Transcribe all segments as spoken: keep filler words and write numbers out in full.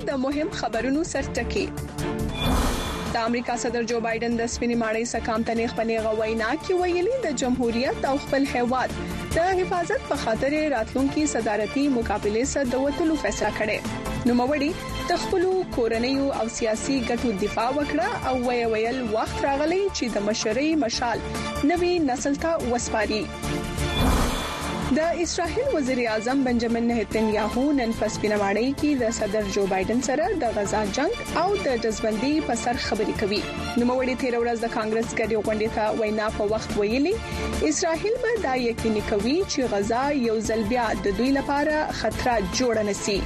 د مهم خبرونو سرټکی. د امریکا صدر جو بایدن د سپینې ماڼۍ سکام ته نیغ پنیغه وینا کې ویلي د جمهوریت او خپل هیواد د حفاظت په خاطر راتلونکي صدارتي مقابله سره د وټلو فیصله کړې. نو موړي د خپل کورنیو او سیاسي ګټو دفاع وکړه او وی ویل وخت راغلی چې د مشرۍ مشال نوي نسل ته وسپاري. د اسرائیل وزیر اعظم بنجامین نتنیاهو نن په سپینه ماڼۍ کې د صدر جو بایدن سره د غزا جنگ او د دزبندي په سر خبرې کوي. نو موړي تیر ورځ د کانګرس ګډي غونډې ته وینا په وخت ویلي اسرائیل به دا یقیني کوي چې غزا یو ځل بیا د دوی لپاره خطر جوړ نشي.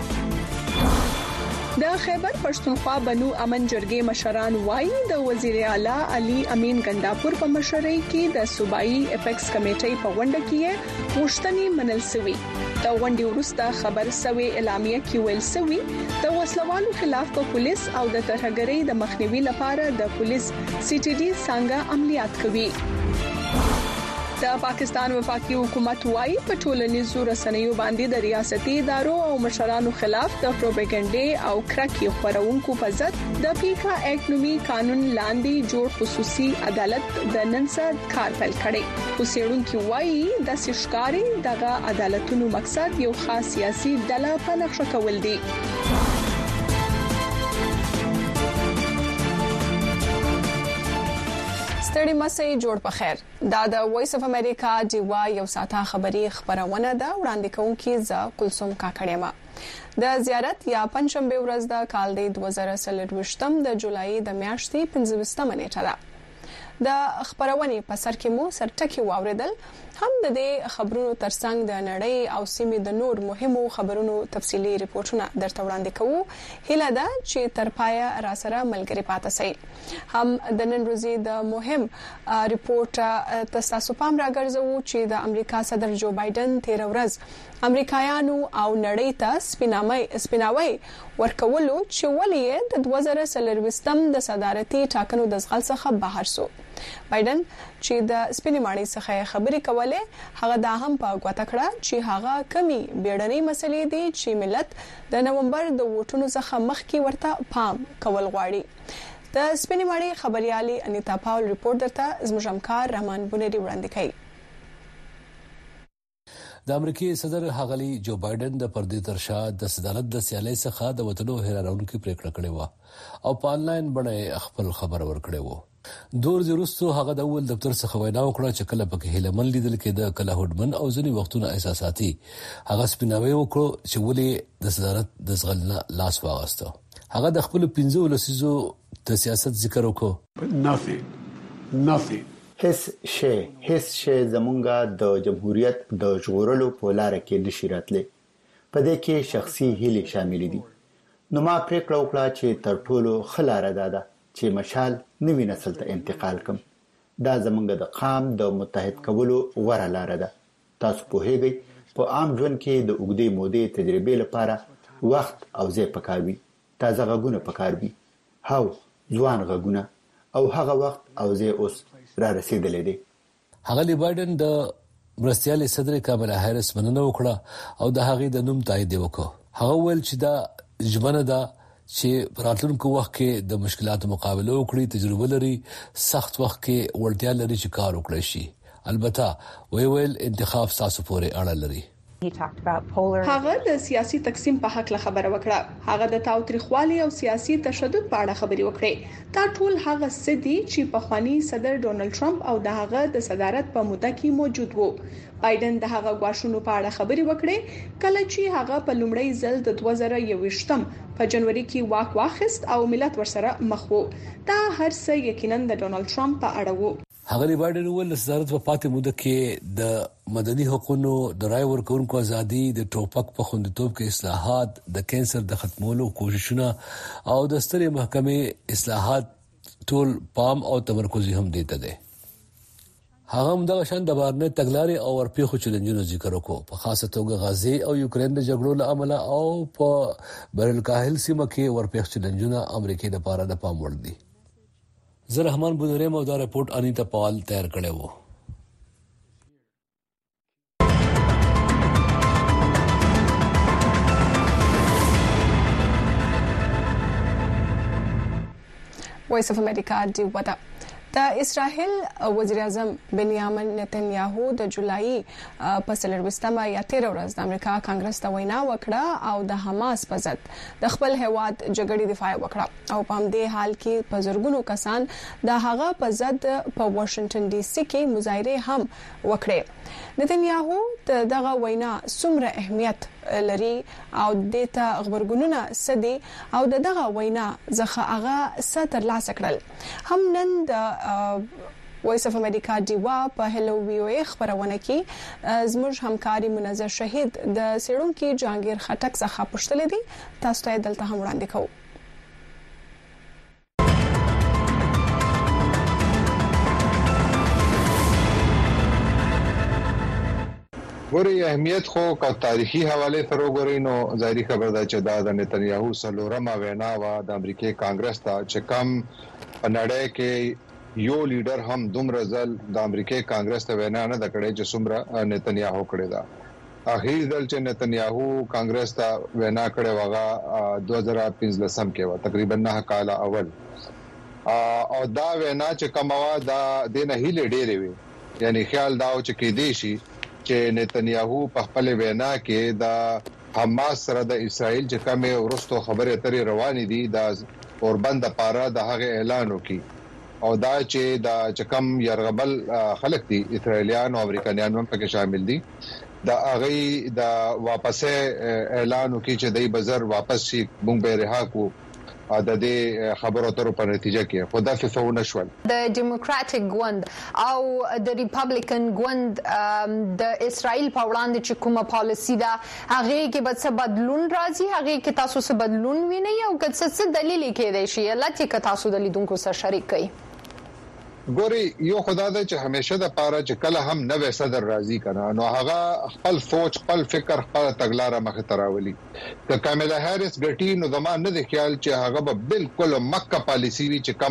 د خیبر پښتونخوا بنو امن جرګې مشران وایي د وزیر اعلی علي امین ګنداپور په مشرۍ کې د صوبایي اپیکس کمیټې په غونډه کې غوښتنې منل شوې. د غونډې وروسته خبر شوی اعلامیه کې ویل شوی د وسلوالو خلاف په پولیس او د ترهګرۍ د مخنیوي لپاره د پولیس سی ټي ډي څنګه عملیات کوي. د پاکستان وفاقي حکومت وايي په ټولنیزو رسنیو باندې د ریاستي ادارو او مشرانو خلاف د پروپاګاندا او کرکې خپرونکو په ضد د پیکا اکټ نومي قانون لاندې جوړ خصوصي عدالت د نن سره کار پیل کړي. اوسېړونکو وايي د سشکاري دغه عدالتونو مقصد یو خاص سیاسي ډله په نقشه کول دي. ستړي مسئ جوړ په خیر. دا د وایس اف امریکا دیوا یو ساته خبری خبرونه ده وړاندې کوونکی ز کلثوم کاکړیما. د زیارت یا پنځشنبه ورځ د کال د دوه زره څلرویشتم د جولای د میاشتې پنځوستمه نیټه ده. د خبرونې په سر کې مو سرټکی واوریدل. هم د دې خبرونو ترڅنګ د نړۍ او سیمې د نور مهمو خبرونو تفصيلي ریپورتونه درته وړاندې کوو. هیله ده چې تر پایه را سره ملګری پاتې شئ. هم د نن ورځې د مهم ریپورت تاسو پام راګرځو چې د امریکا صدر جو بایدن تیر ورځ امریکایانو او نړۍ ته سپینامي سپیناوي ورکولو چې ولې د دوه زره څلرویشتم د صدارتي ټاکنو د ځغل څخه بهر شو. بایدن چې د سپینې ماڼۍ څخه خبرې کوله هغه دا هم په غوته کړه چې هغه کمی بیړنۍ مسلې دي چې ملت د نومبر د ووټونو څخه مخکې ورته پام کول غواړي. د سپینې ماڼۍ خبريالي انیتا پاول ریپورت درته زموږ همکار رحمان بونری وړاندې کوي. د امریکای صدر هغلی جو بایدن د پردې ترشا د صدارت د سیالۍ څخه د وټلو هیرارونکو پریکړه کړې و او په انلاین باندې خپل خبر ورکړی و. دور زیرستو هغه د اول دفتر څخه وینا وکړه چې کله پکې هیلمن لیدل کېده کله هډمن او ځنی وختونه احساساتي هغه سپیناوي وکړو چې ولې د صدارت د ځغلنا لاس واغسته. هغه د خپل پنځو لسیزو د سیاست ذکر وکړو. nothing nothing هیڅ شی هیڅ شی زمونږه د جمهوریت د ژغورلو په لار کې نشي راتلی. په دې کې شخصي هیلې شامل دي. نو ما پریکړه وکړه چې تر ټولو خلاره ده چې مشال نوی نسل ته انتقال کم. دا زمونږ د قام د متحد کولو غوره لار ده. تاسو په هیګي په عام ژوند کې د اوږدې مودې تجربې لپاره وخت او ځای پکار وي. تازه غږونه پکار وي. هاو ځوان غږونه او هغه وخت او ځای اوس را رسیدلې دي. هغه بایدن د مرستيال صدر کاملا هریس مننه وکړه او د هغې د نوم تایید وکړ. هغه ویل چې دا ژمنه ده چې راتلونکو وخت کې د مشکلاتو مقابله وکړي، تجربه لري، سخت وخت کې ورتیا لري چې کار وکړي شي. البته وی ویل انتخاب تاسو پورې اړه لري. هغه د سیاسي تقسیم په حق خبره وکړه. هغه د تاوتریخوالي او سیاسي تشدد په اړه خبرې وکړې. دا ټول هغه سدي چې په خواني صدر ډونالد ټرمپ او د هغه د صدارت په موده کې موجود وو. بایدن د هغه غواړشونو په اړه خبرې وکړې کله چې هغه په لومړی ځل د دوه زره یوویشتم په جنوري کې واک واخیست او ملت ورسره مخ وو. دا هر څه یقینا د ډونالد ټرمپ په اړه وو. هغه بایدن ول صدارت په پاتې موده کې د مدني حقوقو د رای ورکوونکو ازادي، د ټوپک په خوندیتوب کې اصلاحات، د کینسر د ختمولو کوششونه او د سترې محکمې اصلاحات ټول پام او تمرکز هم دیته ده. هغه هم د شان د بارنه تګلاري او ورپیخو چیلنجونو ذکر وکړو، په خاصه توګه غزه او یوکرين د جګړو له امله او په بهرالکاهل سیمه کې ورپیخ چیلنجونه امریکای د پاره د پام وړ دي. زه رحمان بونریم او دا رپورت انیتا پال تیار کړی وو. وایس اف امریکا دی ودا د اسرائیل وزیر اعظم بنیامین نتنیاهو د جولای په څلرويشتمه یا تیره ورځ د امریکا کانګرس ته وینا وکړه او د حماس په ضد د خپل هیواد جګړې دفاع وکړه او په همدې حال کې په زرګونو کسان د هغه په ضد په واشنگټن ډي سي کې مظاهره هم وکړې نتنیاهو دغه وینا څومره اهمیت لري او دته خبرګونونه سدي او دغه وینا ځخه هغه ستر لاس کړل هم نن د وایس اف امریکا دیوا په هلو وی او ای خبرونه کې زموږ همکاري منظر شهید د سیړونکو جهانگیر خټک څخه پوښتنه دي تاسو ته دلته هم وړاندې کوم ګوري اهمیت خو کا تاریخي حواله سره ګوري نو ظاهري خبر ده چې دا د نتنیاهو سلورمه وینا وا د امریکای کانګرس ته چې کم نړۍ کې یو لیډر هم دومره ځل د امریکای کانګرس ته وینا نه دکړي چې څومره نتنیاهو کړی دا اخیر ځل چې نتنیاهو کانګرس ته وینا کړي وغه دوه هزار پنځلسم کې و تقریبا نه کال اول او دا وینا چې کومه دا د نه هیله ډېرې وي یعنی خیال دا چې کې دی شي چې نتنیاهو په خپل وینا کې د حماس سره د اسرائیل چې کومه ورستو خبره اترې روانې دي د اوربند لپاره د هغه اعلان وکي او دا چې د چکم يرغبل خلک دي اسرائیلیان او امریکایان هم پکې شامل دي د هغه د واپسه اعلان وکي چې دای بازار واپس شي مونږ به رها کو د دې خبرو اترو په نتیجه کې خدا څه ونه شول د ډیموکراټک ګوند او د ریپبلیکن ګوند د اسرائیل په وړاندې چې کومه پالیسی ده هغه کې به څه بدلون راځي هغه کې تاسو څه بدلون وینئ او څه دلیل کې دی شي لته کې تاسو د لیدونکو سره شریک کړئ ګوري یو خدا ده چې همیشه د پاره چې کله هم نوې صدر راضي کنه نو هغه خپل سوچ خپل فکر خپل تګلارې مخ ته راولي د کاملا هریس ګټي نو زموږ نه د خیال چې هغه به بالکل مکه پالیسی وی چې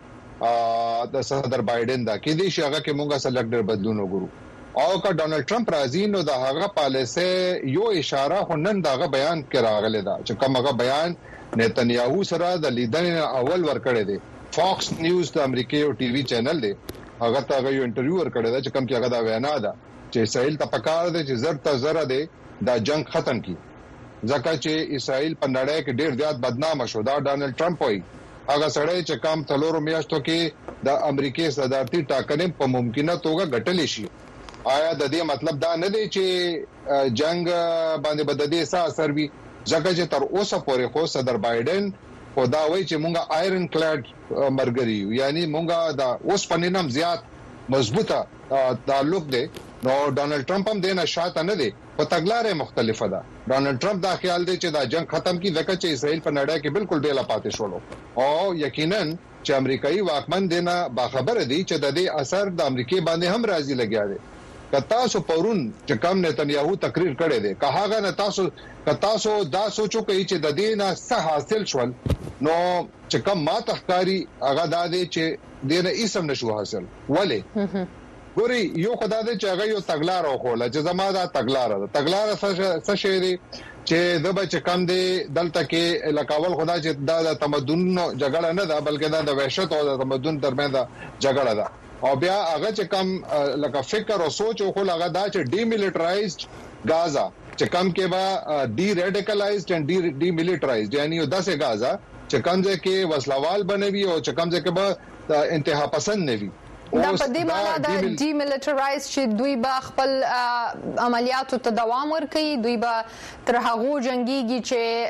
کما د صدر بایدن دا کې دي چې هغه کې مونږه سلیکټر بدلون وګورو او کا ډونالد ټرمپ راضي نو د هغه پالیسي یو اشاره هنن دغه بیان کراغله دا چې کومه بیان نتنیاهو سره د لیدنې اول ور کړی دی فاکس نیوز د امریکای او ټي وي چینل دی هغه ته هغه یو انټرویو ورکړی دا چې کوم کې هغه دا وینا ده چې اسرائیل ته پکار دی چې زر ته زر دی دا جنگ ختم کړي ځکه چې اسرائیل په نړۍ کې ډیر زیات بدنام شو دا ډونالد ټرمپ وایي هغه سړی چې کم تلورو میاشتو کې د امریکای صدارتي ټاکنې په ممکنه توګه غټلې شي آیا د دې مطلب دا نه دی چې جنگ باندې بددي څه اثر وي ځکه چې تر اوسه پورې خو صدر بایدن او دا وایي چې مونږه آیرن کلاد مرګري یعنی مونږه دا اوس پنینم زیات مضبوطه تعلق دی نو ډونالد ټرمپ هم دینه شاته نه دی په تګلارې مختلفه ده ډونالد ټرمپ دا خیال دی چې دا جنگ ختم کی ځکه چې اسرائیل په نړۍ کې بالکل ډیلا پاتې شول او یقینا چې امریکایي واکمن دینه باخبر دي چې د دې اثر د امریکای باندې هم راځي لګیا دی کتا سو پرون چې کم نتنیاهو تقریر کړی دی که هغه نه تاسو کتا سو دا سوچو کوي چې د دې نه څه حاصل شول نو چې کم ما تخکاری هغه د دې چې دینه اسم نشو حاصل ولی ګوري یو خدای دې چې هغه یو تګلار او خوله چې زما دا تګلار ده تګلار څه شي دی چې د بچ کم دی دلته کې لکاول خدای چې دا تمدن جګړه نه ده بلکې دا د وحشت او د تمدن ترمنځ جګړه ده او بیا هغه چې کم لکه فکر او سوچ او خو هغه دا چې ډی میلیټرایزډ غازا چې کم کې با ډی ریډیکلایزډ اند ډی ډی میلیټرایزډ یعنی یو داسې غازا چې کم ځکه وسلوال بنوي او چې کم ځکه به انتها پسند نه وي دا په دې معنی دا ډی میلیټرایز چې دوی به خپل عملیاتو ته دوام ورکړي دوی به تر هغه جنگيږي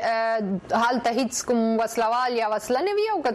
چې حالت هیڅ کوم وسلوال یا وسله نه وي او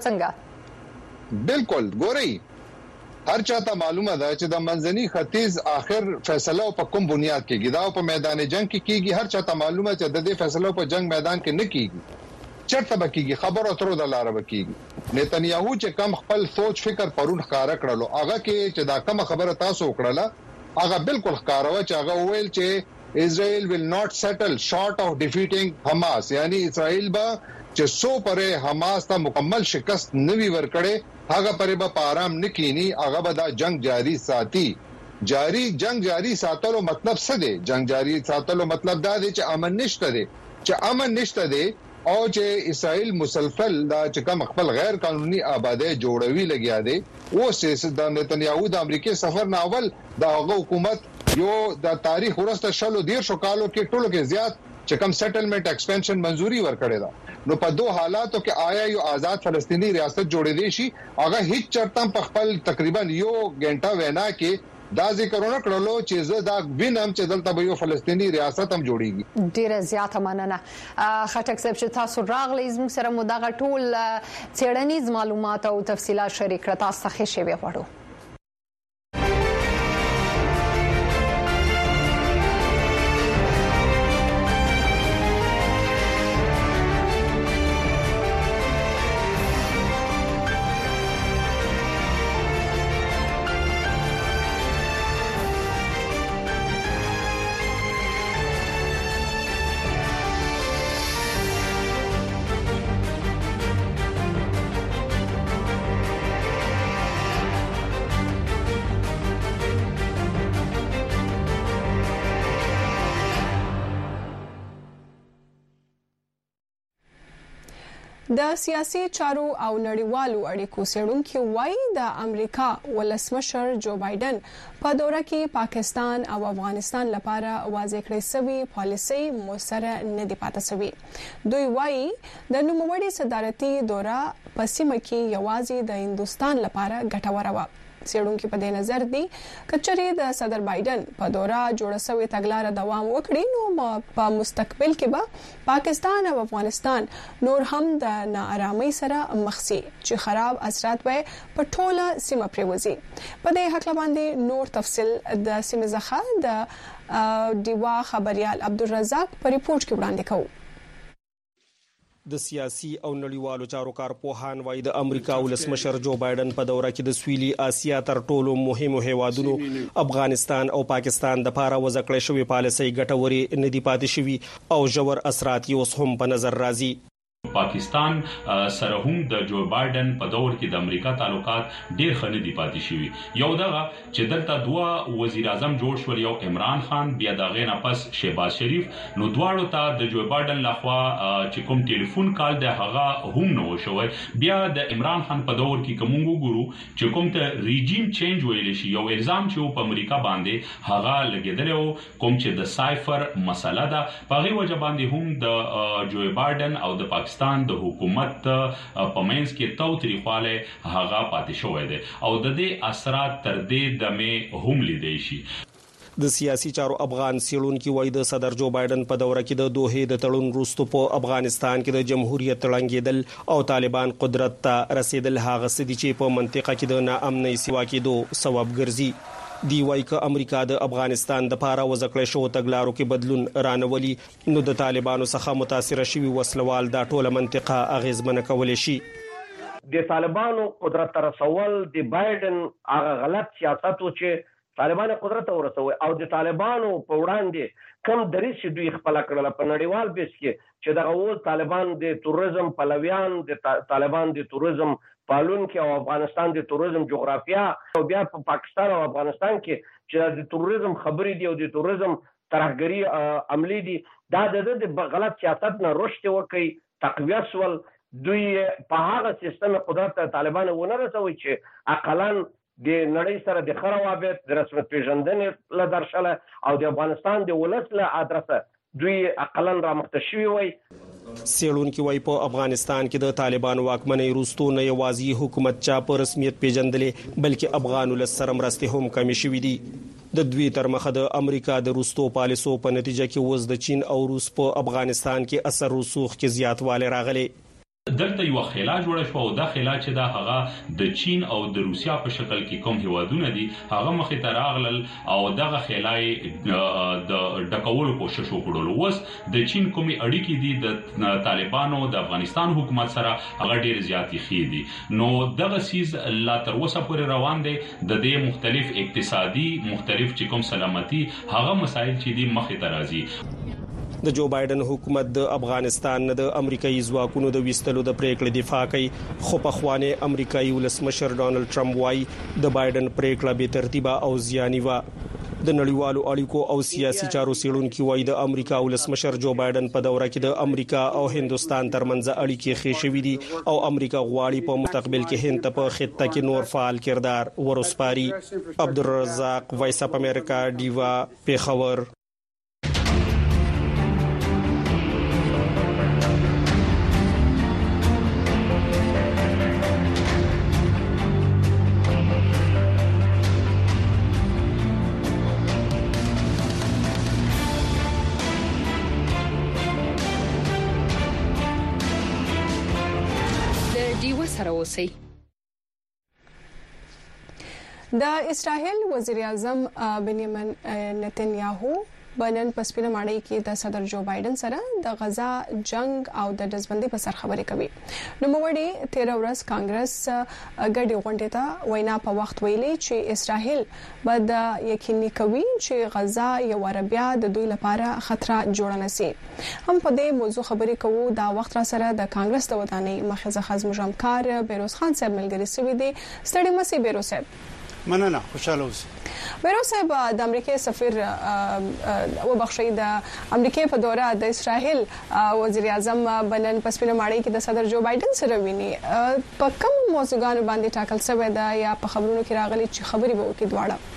څنګه بالکل ګوري هر چاته معلومه ده چې د منځني ختیځ اخر فیصله په کوم بنیاد کېږي دا په میدان جنگ کې کېږي هر چاته معلومه چې د دې فیصله په جنگ میدان کې نه کېږي چرته بکیږي خبرو اترو د لار بکیږي نتنیاهو چې کم خپل سوچ فکر پرون ښکارا کړلو هغه کې چې دا کوم خبره تاسو وکړه هغه بالکل ښکارا چې هغه ویل چې اسرائیل will not settle short of defeating حماس یعنی اسرائیل با چې سو پرې حماس ته مکمل شکست نوي ورکړي هغه پرې به آرام نکینی هغه به دا جنگ جاری ساتي جاری جنگ جاری ساتلو مطلب څه دی جنگ جاری ساتلو مطلب دا دی چې امن نشته دی چې امن نشته دی او چې اسرائیل مسلسل دا چې کوم خپل غیر قانوني آبادی جوړوي لګیا دي او چې د نتنیاهو د امریکای سفر نه اول د هغه حکومت یو د تاریخ ورسته شلو ډیر شو کالو کې ټولو کې زیات چې کوم سیټلمنٹ ایکسپانشن منزوري ورکړې ده نو په دوه حالاتو کې آیا یو آزاد فلسطینی ریاست جوړېدې شي هغه هیڅ چرته په خپل تقریبا یو غنټه وینا کې دا ذکرونه کړلو چې زه دا وینم چې دلته به یو فلسطینی ریاست هم جوړیږي. ډیره زیاته مننه خټک صاحب چې تاسو راغلی زموږ سره مو دغه ټول څېړنیز معلومات او تفصيلات شریک کړه. تاسو ته ښه شی وغواړو. د سیاسي چارو او نړیوالو اړیکو څېړونکي وایي د امریکا ولسمشر جو بایدن په دوره کې پاکستان او افغانستان لپاره واضح کړې شوی پالیسي موثره نه دی پاتې شوی. دوی وایي د نوموړي صدارتي دوره په سیمه کې یوازې د هندستان لپاره ګټوره و. څېړونکي په دې نظر دي کچري د صدر بایدن په دوره جوړ شوی تګلارې دوام وکړي نو په مستقبل کې به پاکستان او افغانستان نور هم د ناارامۍ سره مخ شي چې خراب اثرات به په ټوله سیمه پریوزي. په دې حق باندې نور تفصیل د سیمه زخه د دیوا خبريال عبدالرزاق په ریپورت کې وړاندې کوي. د سیاسي او نړیوالو چارو کارپوهان وايي د امریکا ولسمشر جو بایدن په دوره کې د سویلي اسیا تر ټولو مهمو هیوادونو افغانستان او پاکستان د لپاره وزکړې شوی پالیسي ګټوري نه دی پاتې شوی او ژور اثرات یې اوس هم په نظر راځي. پاکستان سره هم د جو بایدن په دور کې د امریکا تعلقات ډېر ښه دي پاتې شوي. یو دغه چې دلته دوه وزیر اعظم جوړ شول یو عمران خان بیا دغه نه پس شهباز شریف نو دواړو ته د جو بایدن لخوا چې کوم ټلیفون کال د هغه هم نو شوی. بیا د عمران خان په دور کې کوم ګورو چې کوم ته ریجیم چینج ویل شي یو الزام چې په امریکا باندې هغه لګیدل کوم چې د سایفر مسله ده په هغه وجه باندې هم د جو بایدن او د پاکستان د حکومت په منځ کې توتریخواله هغه پاتې شوې ده او د دې اثرات تر دې دمه هم لیدای شي. د سیاسي چارو افغان سیلونکو وایي د صدر جو بایدن په دوره کې د دوه د تړون وروسته په افغانستان کې د جمهوریت تړنګېدل او طالبان قدرت ته رسیدل هغه سدي چې په منطقه کې د ناامنۍ سیوا کېدو سبب ګرځي. دی وايي ک امریکا د افغانستان د لپاره وزکړې شو تګلارو کې بدلون رانولي نو د طالبانو څخه متاثر شوی وسلوال دا ټوله منطقه اغیزمن کول شي. د طالبانو قدرت تر رسول د بایدن هغه غلط سیاست و چې طالبان قدرت ورسوي او د طالبانو په وړاندې کم درې چې دوی خپل کړل په نړیوال بیس کې چې دغه ول طالبان د توریزم پلویان د طالبان د توریزم پالون کې او افغانستان د توریزم جغرافیا او بیا په پاکستان او افغانستان کې چې د توریزم خبرې دی او د توریزم ترهګری عملی دي دا د غلط سیاست نه رشد وکي تقویت ول دوی په هغه سیستم قدرت طالبان ونه رسوي چې اقلن د نړۍ سره د خروابط د رسمت پیژندنې له درشله او د افغانستان د ولس له ادرسه دوی اقلن را مختشوي وي. سیلونکو وايي په افغانستان کې د طالبان واکمنۍ وروسته نه یوازې حکومت چا په رسمیت پیژندلې بلکې افغان ولس سره مرستې هم کمی شوې دي. د دوی تر مخه د امریکا د روسو پالیسو په نتیجه کې وز د چین او روس په افغانستان کې اثر رسوخ کې زیاتوالی راغلی. دلته یو خلا جوړه شو او دا خلا چې دا هغه د چین او د روسیا په شکل کې کوم هیوادونه دي هغه مخې ته راغلل او دغه خلای د ډکولو کوشش وکړل. وس د چین کومي اړیکې دي د طالبانو د افغانستان حکومت سره هغه ډیر زیاتې خې دي نو دغه سیز لا تر اوسه پورې روان دي د دې مختلف اقتصادي مختلف چې کوم سلامتي هغه مسایل چې دي مخې ته راځي. د جو بایدن حکومت د افغانستان نه د امریکایي ځواکونو د وستلو د پریکړې دفاع کوي خو په خوانه امریکایي ولسمشر ډانلډ ټرمپ وايي د بایدن پریکړه به ترتیبه او زیانی و. د نړیوالو اړیکو او سیاسي چارو څېړونکو وایي د امریکا ولسمشر جو بایدن په دوره کې د امریکا او هندستان ترمنځ اړیکې ښې شوې دي او امریکا غواړي په مستقبل کې هند ته په خطه کې نور فعال کردار ورسپاري. عبدالرزاق وایس اپ امریکا دیوا پیښور. د اسرائیل وزیر اعظم بنیامین نتنیاهو بنن په سپینه ماڼۍ کې د صدر جو بایدن سره د غزا جنگ او د دزبندۍ په سر خبرې کوي. نو موړي تیر ورځ کانګرس ګډي غونډې ته وینا په وخت ویلي چې اسرائیل به د یقیني کوي چې غزا یو عربیا د دوی لپاره خطر جوړ نه سي. هم په دې موضوع خبرې کوو. دا وخت را سره د کانګرس د ودانۍ مخزه خزم جامکار بیروز خان صاحب ملګری سوي دي. ستړي مسي بیروز صاحب. مننه، خوشاله اوسئ. بیروز صاحب د امریکای سفیر او بخشي د امریکای په دوره د اسرائیل وزیر اعظم بنن په سپینه ماڼۍ کې د صدر جو بایدن سره ویني. په کوم موضوعګانو باندې ټاکل شوی دا یا په خبرونو کې راغلي چې خبري به وکړي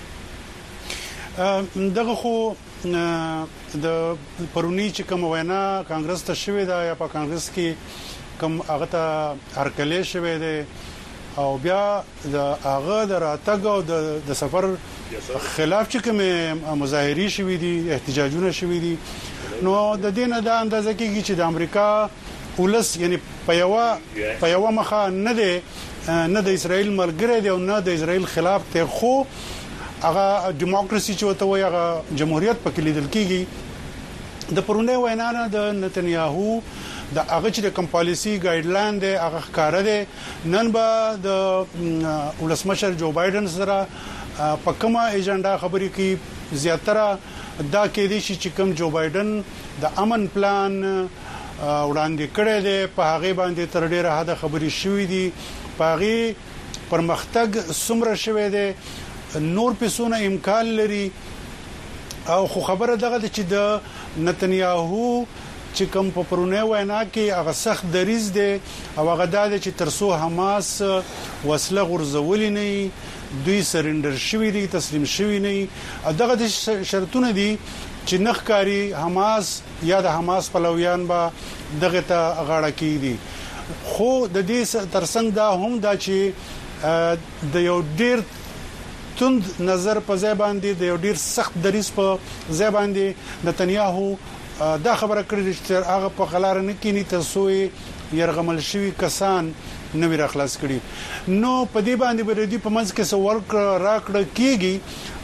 دواړه؟ دغه خو د پرونی چې کوم وینا کانګرس ته شوی دا یا په کانګرس کې کوم هغه ته هرکلی شوی دی او بیا د هغه د راتګ او د سفر خلاف چې کوم مظاهري شوې دي، احتجاجونه شوې دي، نو د دې نه د اندازه کېږي چې د امریکا ولس یعنی په یو په یو مخه نه دی نه د اسرائیل ملګری دی او نه د اسرائیل خلاف ته، خو هغه دیموکراسي چې وته وي هغه جمهوریت پکې لیدل کېږي. د پرونه وینا نه د نتنیاهو د هغه چې د کم پالیسی ګایډلاین دی هغه ښکار دی. نن به د ولسمشر جو بایدن سره په کومه ایجنډا خبرې کوي، زیاتره دا کې دي چې کوم جو بایدن د امن پلان وړاندې کړی دی په هغه باندې تر ډیره حد خبرې شوې دي، په هغه پرمختګ څومره شوی دی، نور پسونه امکان لري. او خو خبره دغه چې د نتنیاهو چې کوم په پرونه وینا کې هغه سخت دریز دی او هغه د چې ترسو حماس وسله غرزولې نه دوی سرندر شوی دي، تسلیم شوی نه. دغه د شرطونه دي چې نخکاری حماس یا د حماس پلویان به دغه ته غاړه کیدي. خو د دې ترڅنګ دا هم دا چې د یو ډیر توند نظر په ځای باندې د یو ډیر سخت دریز په ځای باندې نتنیاهو دا خبره کړې چې هغه په غلار نه کینی تاسو يرغمل شوی کسان نوی راخلاص کړي. نو په دې باندې بردي په منځ کې سوال راکړه کیږي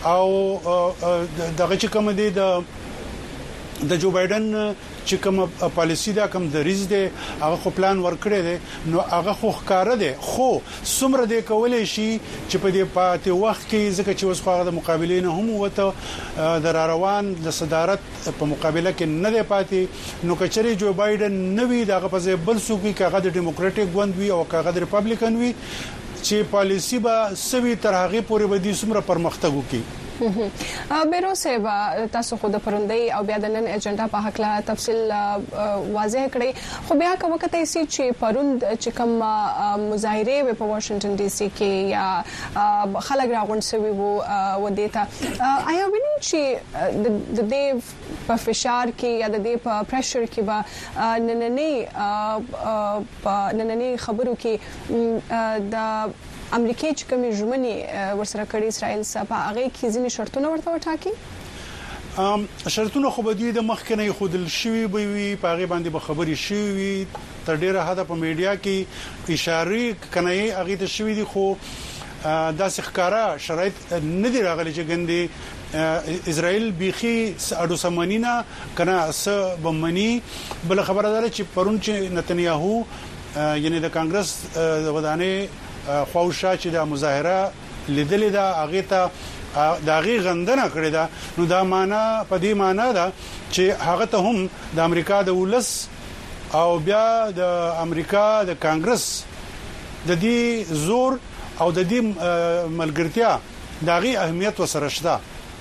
او دغه چې کوم دی د د جو بایدن چې کوم پالیسی دا کوم دریز دی هغه خو پلان ورکړی دی، نو هغه خو ښکار دی، خو څومره دی کولای شي چې په دې پاتې وخت کې ځکه چې اوس خو د مقابلې نه هم وته د روان د صدارت په مقابله کې نه دی پاتې. نو کچري جو بایدن نوی دغه په ځای بل څوک کاغه د ډیموکراټک ګوند وي او کاغه د ریپابلیکن وي چې پالیسی به سوي تر هغه پورې به دي څومره پرمختګ وکړي. بیروز صاحب تاسو خو د پروندې او بیا د نن ایجنډا په حق لا تفصیل واضح کړی، خو بیا کوم کته سي چې پروند چې کوم مظاهره په واشنگټن ډي سي کې یا خلک راغون سوي وو و دیتا آیا ویني چې د دې په فشار کې یا د دې په پریشر کې به نننې په نننې خبرو کې د امریکای چې کومې ژمنې ورسره کړې اسرائیل صاحب هغه کې ځینې شرطونه ورته وټاکي؟ ام شرطونه خو بدوی د مخکنه خودل شوی به وي، پاغه باندې به خبري شوی تر ډیره حد په میډیا کې اشاره کنه هغه ته شوی دي، خو دا ښکارا شرایط نه دی راغلي چې ګندې اسرائیل بيخي اډو سمنینا کنه س بمنی. بل خبره ده چې پرون چې نتنیاهو یعنی د کانګرس د ودانې خوښه چې د مظاهره لیدلې ده هغه ته د هغه غندنه کړې ده، نو دا معنا په دې معنا ده چې هغه ته هم د امریکا د ولس او بیا د امریکا د کانګرس د دې زور او د دې ملګرتیا د هغه اهمیت وسره شته.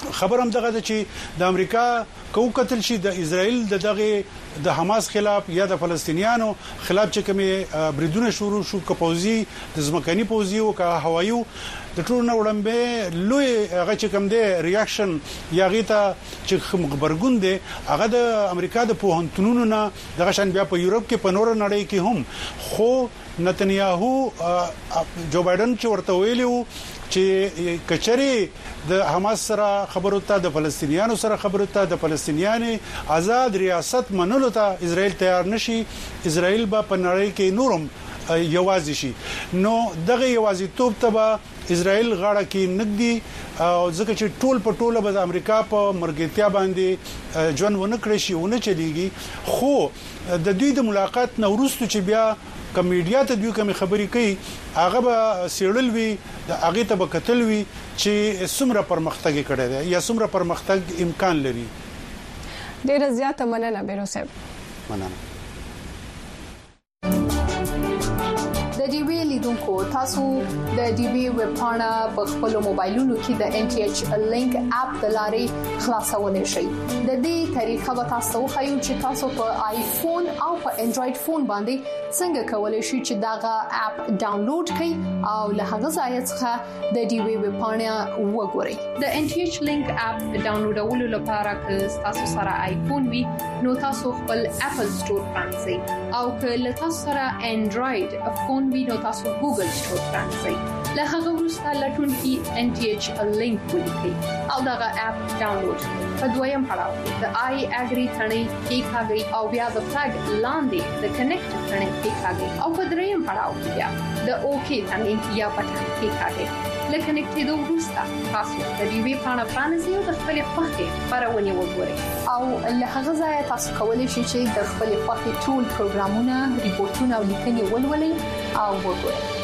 خبر هم دغه چې د امریکا کو قتل شي د اسرائیل د دغه د حماس خلاف یا د فلسطینیانو خلاف چې کومه بریدونه شروع شو کپوزي د ځمکني پوزي او کا هوایو د ټول نو وړاندې لوی هغه چې کوم دی ریاکشن یا غیته چې خبرګون دی هغه د امریکا د پوهنتونونو نه دغه شان بیا په یورپ کې په نور نړۍ کې هم خو نتنیاهو جو بایدن چې ورته ویلو چې کچري د حماس سره خبرو ته د فلسطینیانو سره خبرو ته د فلسطینیانو آزاد ریاست منلو ته اسرائیل تیار نشي اسرائیل به په نړۍ کې نورم یوازې شي نو دغه یوازې توپ ته اسرائیل غاړه کې نګدي او ځکه چې ټول په ټوله به د امریکا په مرګتیا باندې ژوند ونه کړی شي ونه چلیږي خو د دوی د ملاقات نو وروسته چې بیا کمیډیا ته دوی کوم خبري کوي هغه به سیړل وي د هغه ته به قتل وي چې څومره پرمختګ کړي دی یا څومره پرمختګ امکان لري. ډیره زیاته مننه بیرو صاحب. مننه. د ډي وی لیدونکو تاسو د ډي وی ویب پاڼه په خپل موبایلونو کې د ان ټي ایچ لینک اپ د لارې خلاصولای شئ. د دې طریقه به تاسو خو چې تاسو په آیفون او په انډراید فون باندې څنګه کولای شئ چې داغه اپ ډاونلوډ کړئ او له هغه ځای څخه د ډي وی ویب پاڼه وګورئ. د ان ټي ایچ لینک اپ ډاونلوډولو لپاره که تاسو سره آیفون وي نو تاسو خپل اپل سٹور پرانځئ او که له تاسو سره انډراید فون وي نو تاسو ګوګل سٹور پرانځئ. له هغه وروسته لټون کې ان ټي ایچ لینک ولیکئ او دغه اپ ډاونلوډ کړئ. په دویم پړاو د آی اګری ثنې کې کاږي او بیا د فلګ لاندې د کنیکټ ثنې کې کاږي او په دریم پړاو بیا د اوکی ثنې یا پټه کې کاږي. لکه نکټېدو وروسته تاسو د دې وی پاڼه پرانځئ او د خپل خوښې خبرونه وګورئ او له هغه ځای تاسو کولی شئ چې د خپل خوښې ټول پروګرامونه ریپورتونه او لیکنې ولولئ او وګورئ.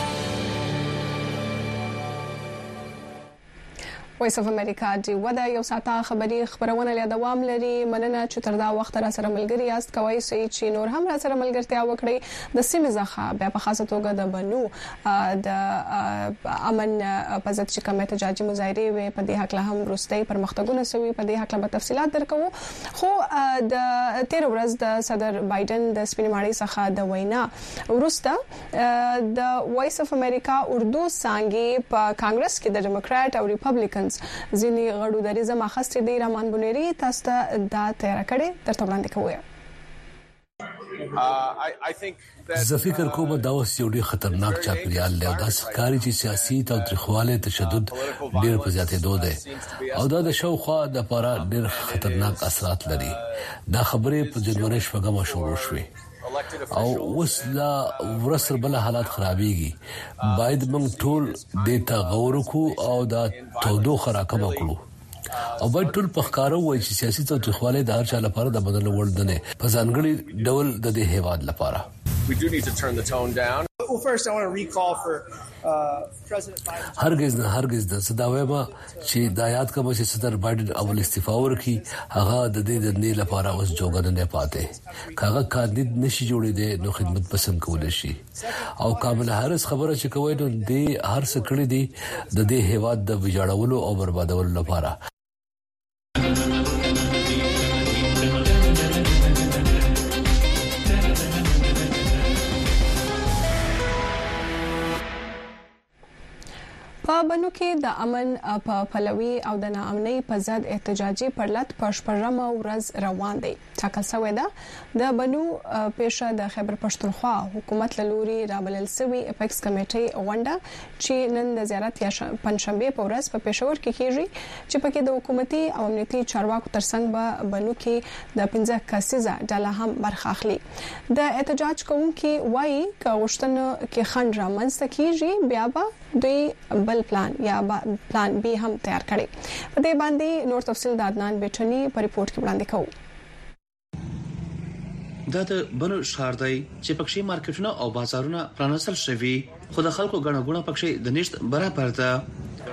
وایس اف امریکا دی ودا یو ساته خبري خبرونه له دوام لري. مننه چې تر دا وخت را سره ملګری یاست. کوي چې نور هم را سره ملګرتیا وکړي. د سیمې ځخه بیا په خاصه توګه د بنو د امن په ځت چې کومه احتجاجي مظاهره وي په دې حق له هم روستي پرمختګونه سوي په دې حق له تفصيلات درکو. خو د تیر ورځ د صدر بایدن د سپینماړي څخه د وینا ورسته د وایس اف امریکا اردو څنګه په کانګرس کې د ډیموکرات او ریپبلیکن ځینی غړو د رضا مخسته دی رحمان بنيري تاسو ته دا تیر کړي ترته وړاندې کوی. زه فکر کوم دا اوس یو ډیر خطرناک چاپیریال دی او دا ښکاری چې سیاسي تاوتریخواله تشدد ډیر په زیاتې دوه او دا د شوخه د لپاره ډیر خطرناک اثرات لري. دا خبره په جنوري شپږم شروع شوه او اوس لا ورسره بل حالات خرابيږي. باید موږ ټول د غور کو او دا تودوخه راکم کړو او باید ټول په ښکارو وای چې سیاسي تاوتریخواله د هر چا لپاره د بدل وړ نه په ځانګړي ډول د دې هیواد لپاره. We do need to turn the tone down. Well, first I want to recall for uh, President Biden. هرگز نه هرگز د صداویما چې د آیات کوم چې صدر بایدن اول استعفا ورکړي هغه د دې د نه لپاره اوس جوګن نه پاتې کاغه کاندید نشي جوړې دي نو خدمت پسند کول شي او کامل هرڅ خبره چې کوي نو د هر څه کړی دي د دې هیواد د ویجاړولو او بربادولو لپاره. په بنو کې د امن په پلوي او د ناامنۍ په ضد احتجاجي پرلط پښپرمه ورځ روان دي. ټاکل شوې ده د بنو پیښه د خیبر پښتونخوا حکومت لوري رابلل سوي اپیکس کمیټي غونډه چې نن د زیارت یا پنځشنبه په ورځ په پېښور کې کیږي چې پکې د حکومتي او امنیتي چارواکو ترڅنګ به بنو کې د پنځه کسیزه ډله هم برخه اخلي. د احتجاج کوونکي وایي چې غوښتنه کې خنډ رامنځته کیږي بیا به دوی بل پلان یا پلان بي هم تیار کړي. په دې باندې نور تفصیل د عدنان بیٹنی په ریپورت کې وړاندې کوو. دا د بنو شهر دی چې پکشي مارکیټونه او بازارونه پرانسل شوي خو د خلکو غنغونه پکشي د نشټ برابر ده.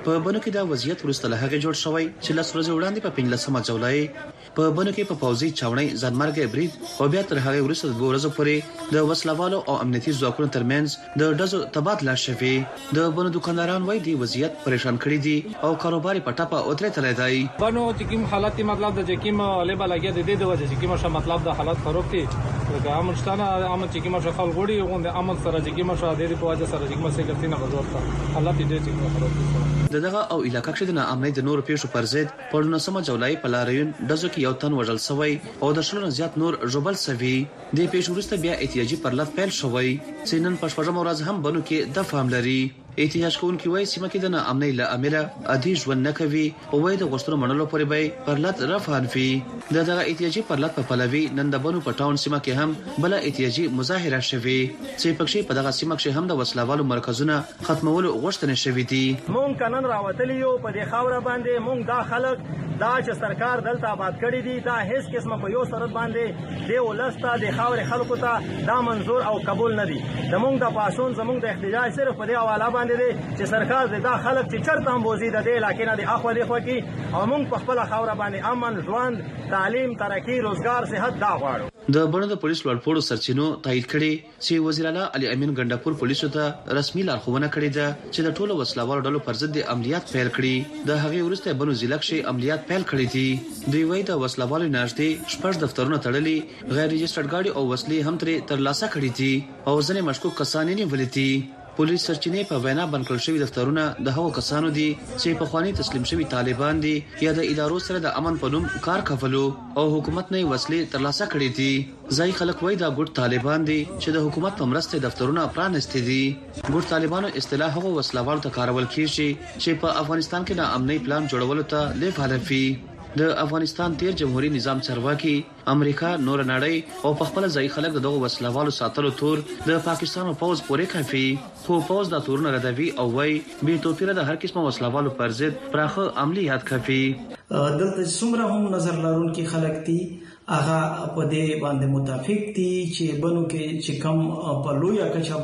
په بنو کې دا وضعیت ورسته له هغه جوړ شوی چې لاس ورځ وړاندې په پنځلسمه جولای په بنو کې په پوځي چاونۍ ځانمرګ برید او بیا تر هغه وروسته د دوه ورځې پورې د وسلوالو او امنیتي ځواکونو ترمنځ د ډزو تبادله شوه. د بنو دکانداران وایي د وضعیت پریشان کړي دي او کاروبار په ټاپه اوترې تللی دی. بنو چې کوم حالت مطلب د چې کوم لبا لګي د دې د وجه چې کوم ش مطلب د حالت خراب دي لکه امن شتانه امن چې کوم ش خلک غوړي غونډه امن سره چې کوم ش د دې په وجه سره چې کوم څه ګټینه غوړته حالت دې چې کوم خراب دي. دغه او علاقې کې د ناامنۍ د نور پیښو پر ضد په نولسمه جولای په لاریون دزو کې یو تن وژل شوی او د شلو زیات نور ژوبل شوی. د پیښو وروسته بیا احتیاجي پرلط پیل شوی چې نن په شپږم ورځ هم بنو کې د فهم لري. احتیاج کوونکي وایي سیمه کې د ناامنۍ له امله ادي ژوند نه کوي او وایي د غوښتنو منلو پورې به پرلط رفعان فی. د دغه احتیاجي پرلط په پلوي نن د بنو په ټاون سیمه کې هم بل احتیاجي مظاهره شوه چې پکې په دغه سیمه کې هم د وسلوالو مرکزونه ختمولو غوښتنه شوې دي. مونږ کنن راوتلی یو په دې خاور باندې مونږ دا خلک دا چې سرکار دلته آباد کړی دي دا هیڅ قسمه په یو سرت باندې دی ولسته د خاور خلکو ته دا منزور او قبول نه دي. زمونږ د پاسون زمونږ د احتجاج صرف په دې حواله باندې دی چې سرکار د دا خلک چې چرته هم بوزي د دې علاقې نه د اخو دی خو کې او مونږ په خپل خاور باندې امن ژوند تعلیم ترقی روزګار صحت دا غواړو. د بڼه د پولیس لوړپوړو سرچینو تایید کړي چې وزیر اعلی علي امین ګنداپور پولیسو ته رسمي لارښوونه کړې ده چې د ټولو وسلوالو ډلو پر ضد د عملیات پیل کړي. د هغې وروسته بنو ضلع کې عملیات پیل کړي دي. دوی وایي د وسلوالو ناشته شپږ دفترونه تړلي غیر رجسټرډ گاډي او وسلې هم ترې ترلاسه کړي دي او ځینې مشکوک کسان یې نیولي دي. پولیس سرچینې په وینا بند کړل شوی دفترونه د هغو کسانو دي چې په خواني تسلیم شوی طالبان دي یا د ادارو سره د امن په نوم کار کولو او حکومت نه وسلې ترلاسه کړې دي. ځای خلک وایي دا ګډ طالبان دي چې د حکومت په مرسته دفترونه پرانستي دي. ګډ طالبانو اصطلاح هغو وسلوالو ته کارول کیږي چې په افغانستان کې د امنیت پلان جوړولو ته لیفالفي. د افغانستان تیر جمهوریت نظام چارواکي امریکا نور نړۍ او په خپل ځای خلک دغه وسلوالو ساتلو تور د پاکستان پوز پورې کافي خو پوز د تورونه ردوي او وای به توپیره د هر قسمه وسلوالو پر ضد پراخه عملیات کافي. دلته څومره هم نظر لرونکي خلک دي هغه په دې باندې متفق دي چې بنو کې چې کم په لویه کچه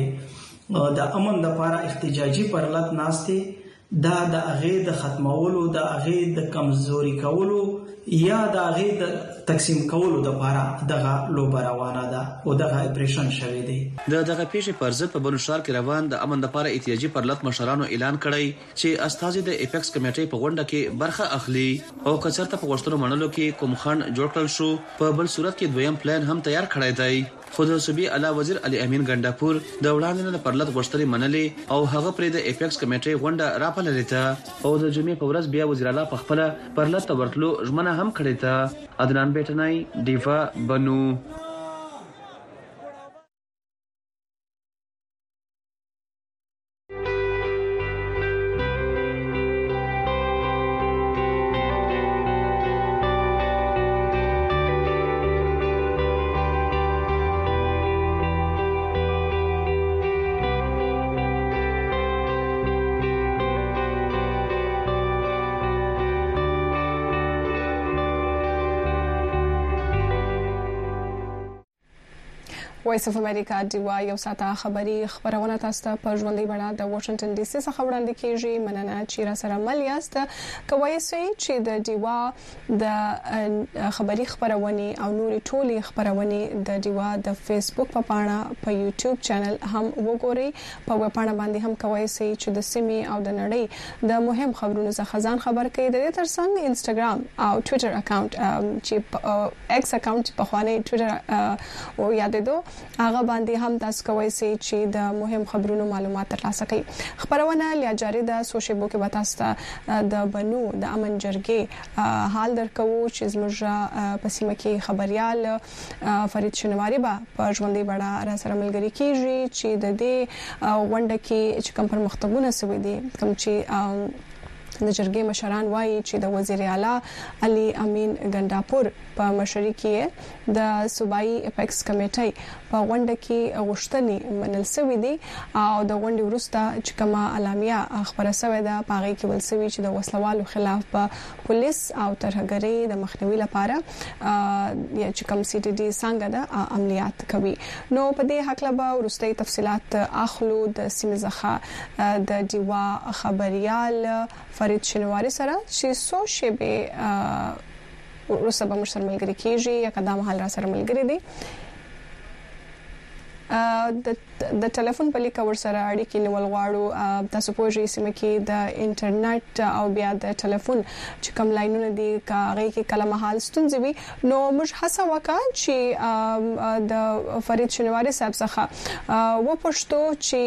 باندې د امن لپاره احتجاجي پرلط ناشته دا د هغه د ختمولو د هغه د کمزوري کولو یا د هغه د تقسیم کولو د لپاره دغه لوبه روانه ده او دغه اپریشن شوی دی. د دغه پیښې پر ضد په بنو شهر کې روان د امن لپاره احتیاجي پرلط مشرانو اعلان کړی چې استازي د اپیکس کمیټې په غونډه کې برخه اخلي او کچرته په غوښتنو منلو کې کوم خنډ جوړ کړل شو په بل صورت کې دویم پلان هم تیار کړی دی. خو د صوبې اعلی وزیر علي امین ګنداپور د وړاندې نه پرلط غوښتنې منلې او هغه پرې د اپیکس کمیټې غونډه راپللې ده او د جمعې په ورځ بیا وزیر اعلی په خپل پرلط ورتلو ژمنه هم کړې ده. عدنان بیٹنای دیفا بنو. وایس اف امریکا دیوا یو ساته خبری خبرونه تاسو ته په ژوندۍ بڼه د واشنگټن ډي سي څخه وړاندې کیږي. مننه چې را سره مل یاست. کوي چې د دیوا د خبری خبرونه او نوري ټولي خبرونه د دیوا د فیسبوک په پاڼه په یوټیوب چینل هم وګورئ. په وب پاڼه باندې هم کوي چې د سیمې او د نړۍ د مهم خبرونو څخه ځان خبر کړئ. د دې ترڅنګ انستګرام او ټوئیټر اکاونټ چې ایکس اکاونټ په خواني ټوئیټر او یادېدو هغه باندې هم تاسو کوی سي چې د مهم خبرونو معلومات ترلاسه کړئ. خبرونه لیا جاری ده سوشل بو کې وتاسته د بنو د امن جرګې حال درکو چې زموږ په سیمه کې خبريال فرید شنواری به په ژوندۍ بڼه را سره ملګری کیږي چې د دې غونډه کې چې کوم پرمختګونه سوي دي کوم چې د جرګې مشران وایي چې د وزیر اعلی علي امین ګنداپور په مشرۍ کې د صوبایي اپیکس کمیټې په غونډه کې غوښتنې منل شوې دي او د غونډې وروسته چې کومه اعلامیه خبره شوې ده په هغه کې ول شوې چې د وسلوالو خلاف په پولیس او ترهګرۍ د مخنیوي لپاره یا چې کوم سی ټي ډي څنګه د عملیات کوي. نو په دې حق لا به وروستي تفصيلات اخلو د سیمه ځخه د دیوا خبريال فرید شنواری سره چې سو شیبه ورسره به مشر ملګری کیږي یا قدم حال را سره ملګری دي د د ټلیفون په لیک ور سره اړیکې نیول غواړو. تاسو پوهیږئ سیمه کې د انټرنیټ او بیا د ټلیفون چې کوم لاینونه دي کاغې کې کله مهال ستونزې وي نو موږ هڅه وکړو چې د فرید شنواری صاحب څخه و پښتو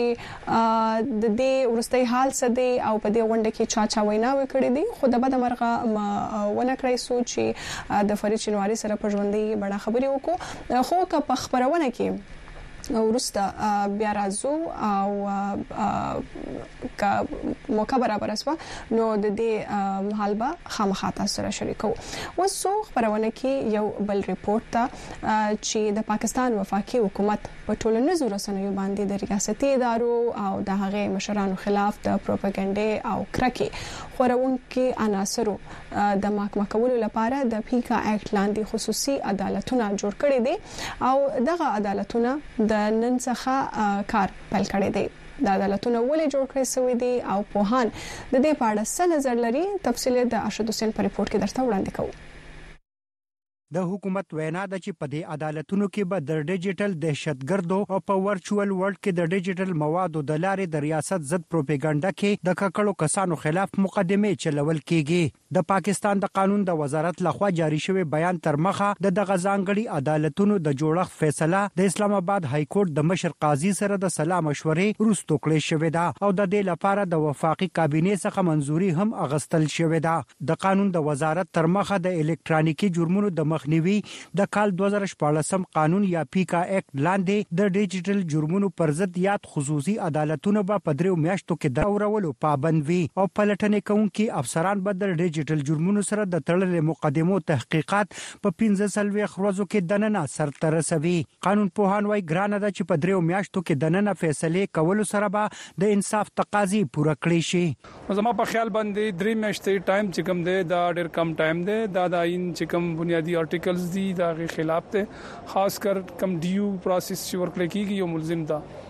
چې د دې ورستي حال څه دی او په دې غونډه کې چا چا ویناوي کړې دي خو د بده مرغه ونه کړی سو چې د فرید شنواری سره په ژوندۍ بڑا خبري وکړو خو که په خبرونه کې ورسته بیا راځو او ک موقع برابر اسوا نو د دې حال به خامخا تاسو سره شریکو. وسو خبرونه کې یو بل ریپورت ته چې د پاکستان وفاقي حکومت په ټولنیزو رسنیو باندې د ریاستي ادارو او د هغه مشرانو خلاف د پروپاګاندا او کرکې خورونکو عناصرو د محکمه کولو لپاره د پیکا اکټ لاندې خصوصي عدالتونه جوړ کړي دي او دغه عدالتونه د نن څخه کار پیل کړی دی. د عدالتونو ولې جوړ کړی شوی دی او په هان د دې په اړه څه نظر لري تفصیل د ارشد حسین په ریپورت کې درته وړاندې کوو. د حکومت وینا ده چې په دې عدالتونو کې به د ډیجیټل دهشتګردو او په ورچوال ورلد کې د ډیجیټل موادو د لارې د ریاست ضد پروپاګاندا کې د ککړو کسانو خلاف مقدمه چلول کیږي. د پاکستان د قانون د وزارت لخوا جاری شوی بیان تر مخه د دغه ځانګړي عدالتونو د جوړښت فیصله د اسلام آباد های کورټ د مشر قاضي سره د سلا مشورې وروسته کړې شوې ده او د دې لپاره د وفاقي کابینې څخه منځوري هم اغستل شوې ده. د قانون د وزارت تر مخه د الکترونیکي جرمونو د مخنیوي د کال دوه زره شپږ قانون یا پیکا اکټ لاندې د ډیجیټل جرمونو پر ضد یاد خصوصي عدالتونو به په دریو میاشتو کې د اورولو پابند وي او پلټنې کوونکي افسران به د ډیجیټل جرمونو سره د تړلې مقدمو تحقیقات په پنځه سلوي خروزو کې دننه سرته رسوي. قانون پوهان وايي ګرانه ده چې په دریو میاشتو کې دننه فیصله کولو سره به د انصاف تقاضي پوره کړی شي. زما په خیال باندې درې میاشتې ټایم چې کوم دی دا ډېر کم ټایم دی. دا د عین چې کوم بنیادی آرټیکلز دي دا غي خلاف ته خاص کر کم ډیو پروسس چې ورکړل کیږي یو ملزم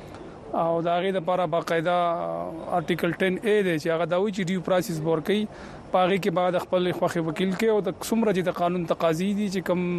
ده او دا غي د لپاره باقاعده آرټیکل ټن اے دی چې هغه دا وی چې ډیو پروسس ورکړي پاغي کې بعد خپل خوخي وکیل کې او د څومره چې د قانون تقاضي دي چې کم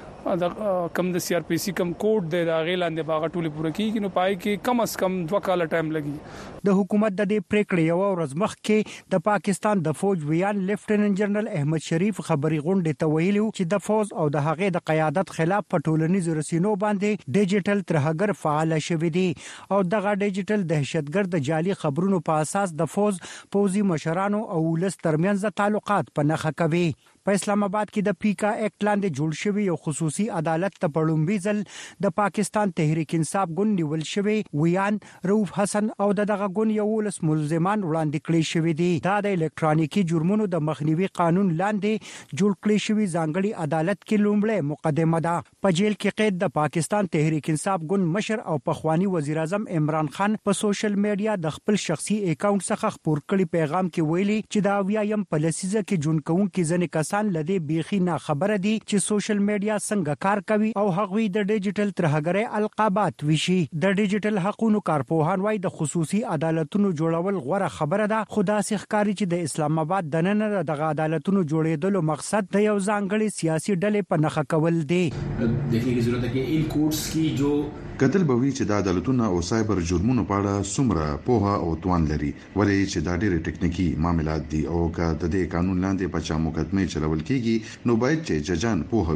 د کم د سی آر پی سی کم کوډ د غیلاندې باغ ټولې پوره کیږي نو پای کې کم از کم دوه کال ټایم لګي. د حکومت د دې پریکړې یو ورځ مخکې د پاکستان د فوج ویان لیفټیننټ جنرال احمد شریف خبري غونډه ته ویلو چې د فوج او د هغې د قیادت خلاف په ټولنیزو رسنیو باندې ډیجیټل ترهګر فعال شوی دی او دغه ډیجیټل دهشتګرد د جعلي خبرونو په اساس د فوج پوزي مشرانو او ولس ترمنځ تعلقات په نخښه کوي. په اسلام آباد کې د پیکا اکټ لاندې جوړ شوی یو خصوصي عدالت ته پړومبي ځل د پاکستان تحریک انصاف ګوند نیول شوی ویان رؤف حسن او دغه ګوند یو ولس ملزمان وړاندې کړی شوی دی. دا د الکترونیکي جرمونو د مخنیوي قانون لاندې جوړ کړی شوی ځانګړي عدالت کې لومړی مقدمه ده. په جیل کې قید د پاکستان تحریک انصاف ګوند مشر او پخوانی وزیر اعظم عمران خان په سوشل میډیا د خپل شخصي اکاونټ څخه خبر کړي پیغام کې ویلي چې دا ویایم په لسیزه کې جون کوونکي ځنې کسان لدی بیخي نه خبره دي چې سوشل میډیا څنګه کار کوي او هغوی د ډیجیټل ترهګرۍ القابات وشي. د ډیجیټل حقوقو کارپوهان وايي د خصوصي عدالتونو جوړول غوړه خبره ده خو دا ښکاري چې د اسلام آباد د نن د عدالتونو جوړېدلو مقصد د یو ځانګړي سیاسي ډلې په نخښه کول دي. دیکھنے کی ضرورت ہے کہ ان کورٹس کی جو کتل به وی چې د عدالتونو او سایبر جرمونو په اړه څومره پوهه او توان لري ولې چې دا ډېر ټکنیکی معاملات دي او که د دې قانون لاندې په چا مقدمه چلول کیږي نو باید چې ججان پوهوي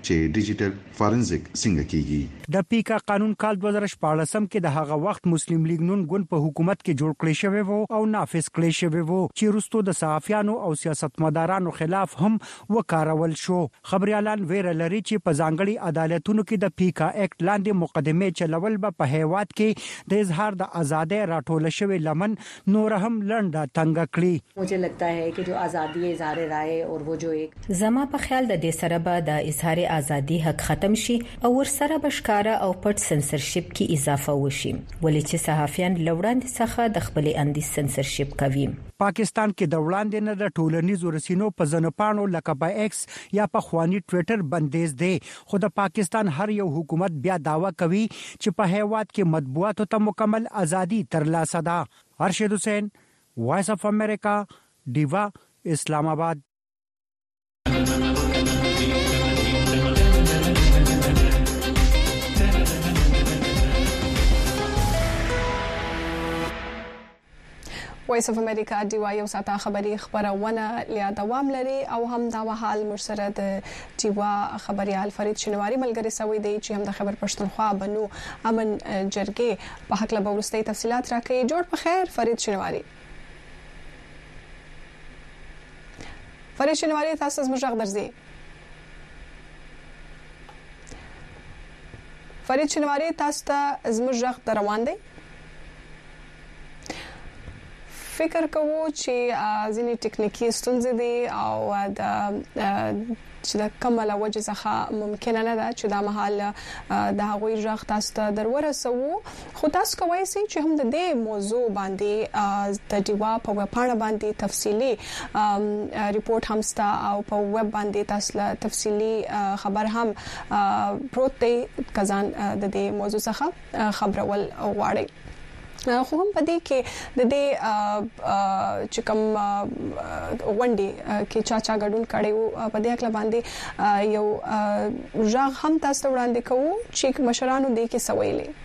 چې ډیجیټل فورنزیک څنګه کیږي. د پیکا قانون کال دوه زره شپږ کې د هغه وخت مسلم لیگ نون ګوند په حکومت کې جوړ کړی شوی وو او نافذ کړی شوی وو چې وروسته د صحافیانو او سیاستمدارانو خلاف هم وکارول شو. خبريالان ویره لري چې په ځانګړي عدالتونو کې د پیکا ایکټ لاندې مقدمه چلول به په هیواد کې د اظهار د ازادۍ راټول شوی لمن نور هم لنډه تنګ کړي. مجھے لگتا ہے کہ جو آزادی اظہار رائے اور وہ جو ایک زما په خیال د دې سره به د اظهار ازادي حق ختم شي او ورسره بشکاره او پټ سنسرشپ کې اضافه وشي ولې چې صحافیان لوړاندې څخه د خپل اندیز سنسرشپ کوي. پاکستان کې د وړاندې نه د ټولنیزو رسنیو په ځنپانو لکه په ایکس یا په خواني ټوئیټر بندیز دی خو د پاکستان هر یو حکومت بیا داوا کوي چې په هیواد کې مطبوعاتو ته مکمل ازادي ترلاسه ده. ارشد حسین، وایس اف امریکا، دیوا، اسلام آباد. وایس اف امریکا دی وایو ساته خبري خبرونه لیا دوام لري او هم دا وحال مرسره د دیوا خبريال فرید شنواری ملګری سوي دی چې هم د خبر پښتونخوا بنو امن جرګې په حق له ورستۍ تفصيلات راکړي. جوړ په خیر فرید شنواری. فرید شنواری تاسو زموږ غږ درځي. فرید شنواری تاسو ته زموږ غږ روان دی. فکر کوو چې ځینې ټکنیکی ستونزې دي او د چې د کمله وجه څخه ممکن نه ده چې دا محل د هغوی ژغ تاسو ته درورسو خو تاسو کوی سي چې هم د دې موضوع باندې د دیوا په وپاڼه باندې تفصيلي ریپورت هم ستا او په ویب باندې تاسو تفصيلي خبر هم پروت دی کزان د دې موضوع څخه خبرول غواړي. خو هم پدې کې د دې چې کوم وندي کې چا چا ګډون کړي په دې اکل باندې یو ژغ هم تاسو وړاندې کوو چې مشرانو دې کې سویلې.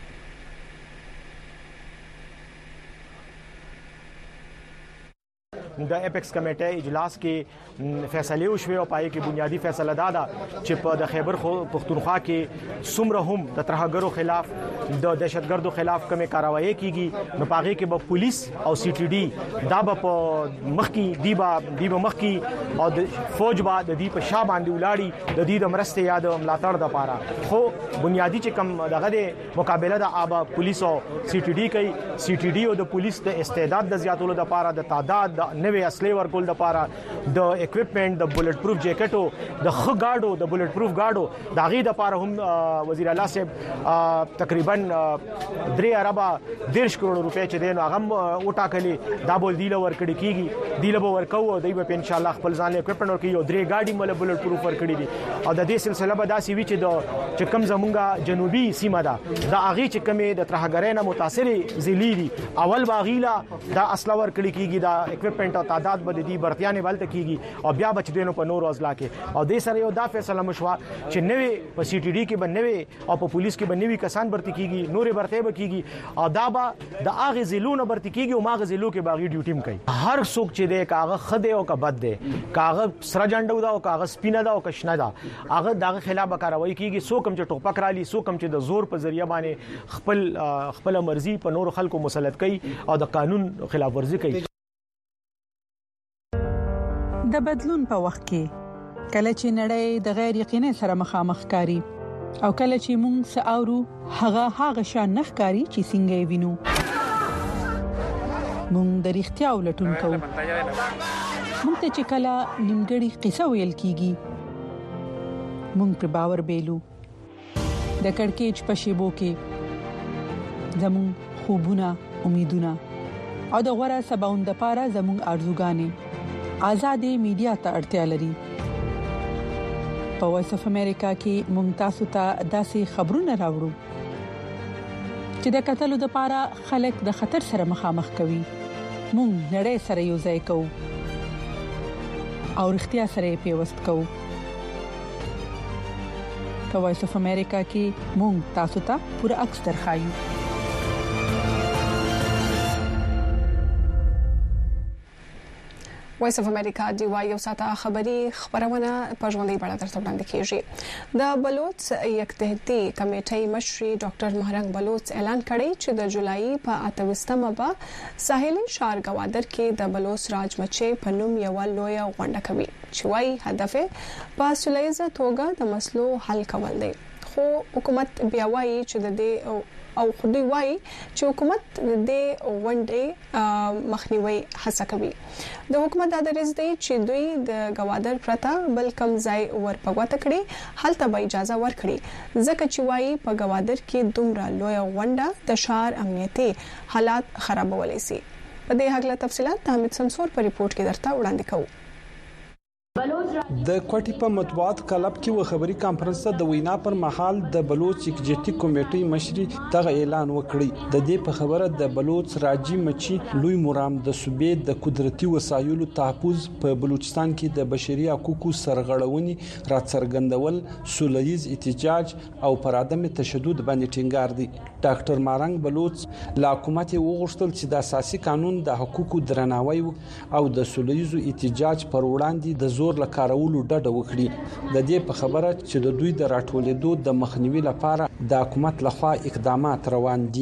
د اپیکس کمیټې اجلاس کې فیصله وشوه او پای کې بنیادی فیصله دادا چې په د خیبر پختونخوا کې څومره هم د ترهګرو خلاف د دهشتګردو خلاف کومه کاروایی کیږي نو پاغه کې به پولیس او سی ټي ډي دا به په مخ کې دیبا دیبا مخ کې او د فوج با د دې په شا باندې ولاړی د دې د مرسته یاد ملاتړ د پاره خو بنیادی چې کم دغه د مقابله د آبا پولیس او سی ټي ډي کوي سی ټي ډي او د پولیس د استعداد د زیاتولو د پاره د تعداد د نوې اصلي ورکول د پاره د اکوپمنٹ د بولټ پروف جیکټو د خ گاډو د بولټ پروف گاډو د غي د پاره هم وزیر اعلی صاحب تقریبا درې اربا ډیرش کروڑ روپے چې دین هغه وټاکلي دا بول دی لور کړي کیږي دی له ورکو او دی په ان شاء الله خپل ځان اکوپمنٹ ورکړي او درې گاډي مل بولټ پروف ورکړي دي او د دې سلسله به داسي وی چې د چې کم زمونږه جنوبي سیمه ده د اغي چې کمې د ترهګرانه متاثر زیلی دي اول باغیلا د اصله ورکړي کیږي د اکوپمنٹ او تعداد به دي برتيانه بلته کیږي او بیا بچ دینو په نور ازلا کې او د سره یو دا فیصله مشوا چې نوې په سی ټي ډي کې بنوي او په پولیس کې بنوي کسان برتی کیږي نورې برته به کیږي او دا به د اغه زلون برتی کیږي او ماغه زلو کې باغی ډیوټیم کوي هر څوک چې د کاغه خده او کبد ده کاغه سره جنډو دا او کاغه سپینه دا او کشنه دا هغه دغه خلاف کاروایی کیږي سو کم چې ټوپک را لي سو کم چې د زور په ذریعہ باندې خپل خپل مرزي په نور خلکو مسلط کوي او د قانون خلاف ورزي کوي. د بدلون په وخت کې کله چې نړۍ د غیر یقیني سره مخامخ کاری او کله چې موږ ساورو هغه هغه شان نخکاری چې څنګه وینو موږ د اړتیا ولټون کوو موږ ته چې کله نیمګړی قصه ویل کیږي موږ پر باور بیلو د کڑکېچ په شیبو کې زموږ خوبونه امیدونه او د غوړه سباوند لپاره زموږ ارزوګانې آزادې میډیا ته اړتیا لري. په وایس اف امریکا کې مونږ تاسو ته داسې خبرونه راوړو چې د قتل لپاره خلک د خطر سره مخامخ کوي. مونږ نړۍ سره یو ځای کوو او اړتیا سره پیوست کوو. په وایس اف امریکا کې مونږ تاسو ته پوره عکس درخایو. وایس اف امریکا دی وايي او ساته خبري خبرونه په ژوندۍ بڼه درته وړاندې کیږي. د بلوچ یکتهتي کمیټې مشر ډاکټر مهرنګ بلوچ اعلان کړی چې د جولای په اتوستمه به ساحلي ښار ګوادر کې د بلوچ راجمچي په نوم یو لوی غونډه کوي چې وايي هدف په سولهییزه توګه د مسلو حل کول دی. خو حکومت بیا وايي چې د دې او خودي وايي چې حکومت د غونډې مخنیوي هڅه کوي. د حکومت د درز دی چې دوی د ګوادر پرتا بل کم ځای ورپګوته کړي هلته به اجازه ورکړي ځکه چې وايي په ګوادر کې دومره لوی غونډه د شهر امنیتي حالات خرابولای شي. په دې حق له تفصيلات حمید سمسور په ریپورت کې درته وړاندې کوو. د کوټي په مطبوعات کلب کې و خبري کانفرنس ته د وینا پر مهال د بلوچ یکجهتي کمیټې مشري دغه اعلان وکړي. د دې په خبره د بلوچ راجی مچي لوی مرام د صوبې د قدرتي وسایلو تحفظ په بلوچستان کې د بشري حقوقو سرغړونې راڅرګندول سولهییز احتجاج او پر عدم تشدد باندې ټینګار دي. ډاکټر مارنګ بلوچ لا حکومت وغوښتل چې د اساسي قانون د حقوقو درناوی او د سولهییز احتجاج پر وړاندې د زور لکارولو ډډه وکړي. د دې په خبره چې د دوی د راټولېدو د مخنیوي لپاره د حکومت لخوا اقدامات روان دي.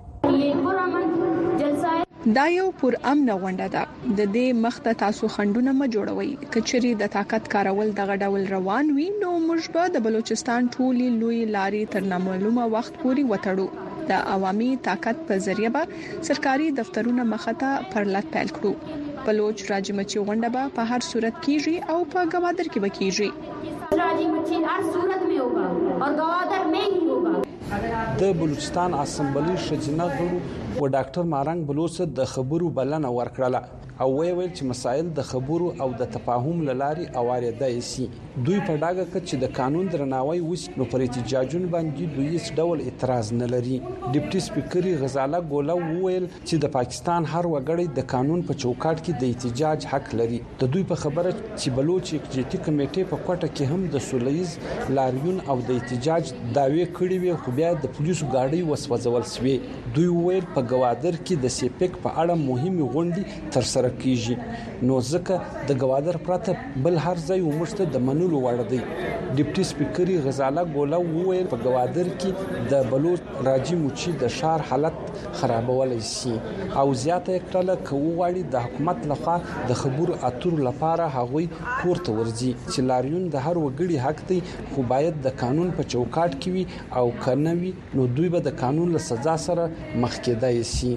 دا یو پر امن غونډه ده. د دې مخته تاسو خندونه ما جوړوي کچري د طاقت کارول دغه ډول روان وي نو موږ به د بلوچستان ټولي لوی لاري تر نامعلومه وخت پوري وټړو. د عوامي طاقت په ذریعہ به سرکاري دفترونه مخته پرلط پیل کړو. بلوچ راجمچي غونډه به په هر صورت کیږي او په ګوادر کې به کیږي. راجمچي هر صورت में होगा और गवादर में ही होगा. د بلوچستان اسمبلی شجنه غړو و ډاکټر مارنګ بلوچ د خبرو بلنه ورکړه او ویل چې مسایل د خبرو او د تفاهم لاري اوریدای شي. دوی په ډاګه کې چې د قانون درناوی وس نو پر احتجاجونه باندې دوی هیڅ ډول اعتراض نه لري. ډیپټي سپیکر غزاله ګولا ویل چې د پاکستان هر وګړی د قانون په چوکاټ کې د احتجاج حق لري. د دوی په خبره چې بلوچ یکجهتي کمیټې په کوټه کې هم د سولهییز لاریون او د احتجاج داوی کړی وي خو بیا د پولیسو گاډي وسوځول شوی. دوی ویل په ګوادر کې د سیپک په اړه مهمه غونډه تر سره کیږي نو ځکه د ګوادر پرته بل هر ځای ومشته د منلو وړ دی. ډیپټي سپیکر غزاله ګولا وویل په ګوادر کې د بلوچ راجی مچي د شهر حالت خرابولای شي او زیاته کړه کوواړي د حکومت لخوا د خبرو اترو لپاره هغوی کوړه ورځي چې لاریون د هر وګړي حق دی خو باید د قانون په چوکاټ کې وي او کنوي نو دوی به د قانون له سزا سره مخ کېدای شي.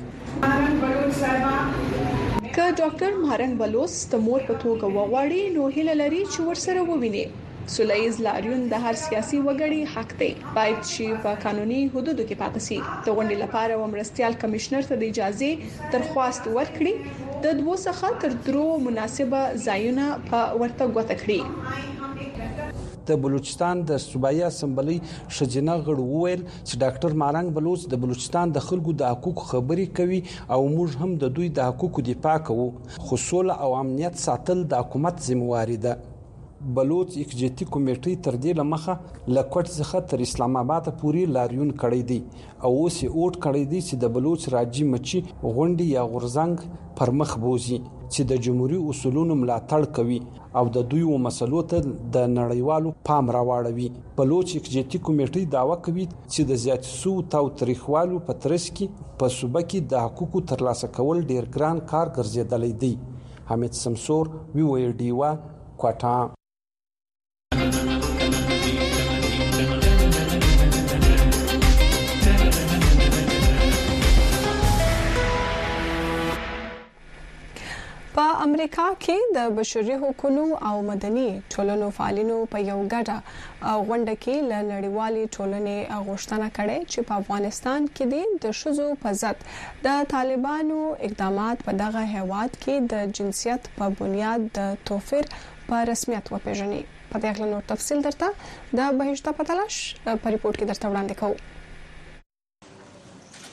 که ډاکټر مهرنګ بلوچ د مور په توګه وغواړي نو هیله لري چې ورسره وویني. سولهییز لاریون د هر سیاسي وګړي حق دی باید چې په قانوني حدودو کې پاتې شي. د غونډې لپاره ومرستيال کمشنر ته د اجازه درخواست ورکړي د دوه څخه تر درو مناسبه ځایونه په ورته غوته کړی. د بلوچستان د صوبایي اسمبلی شجنه غړو ویل چې ډاکټر مارنګ بلوچ د بلوچستان د خلکو د حقوقو خبري کوي او موږ هم د دوی د حقوقو دفاع کوو خو سوله او امنیت ساتل د حکومت ذمہواری ده. بلوچ یکجهتي کمیټې تر دې لمخه لکوټ څخه تر اسلام آباد پورې لاریون کړی دی او اوس یې اوټ کړی دی چې د بلوچ راجی مچي غونډي یا غورزنګ پر مخ بوزي چې د جمهوریت اصولونو ملاتړ کوي او د دوی و مسلو ته د نړیوالو پام راوړوي. بلوچ یکجهتي کمیټې داوا کوي چې د زیات سو تاو تاریخوالو په ترڅ کې په صوبه کې د حقوقو ترلاسه کول ډیر ګران کار ګرځیدلی دی. حمید سمسور وی وی ډی وا کوټا. په امریکا کې د بشري حقوقو او مدني ټولنو فعالینو په یو ګډه غونډه کې ل نړیوالې ټولنې غوښتنه کړې چې په افغانستان کې د شذو په ضد د طالبانو اقدامات په دغه هیواد کې د جنسیت په بنیاد د توفیر په رسمیت وپیژني. په دې اړه نور تفصیل درته د بهشته په تلاش په ریپورت کې درته وړاندې کوم.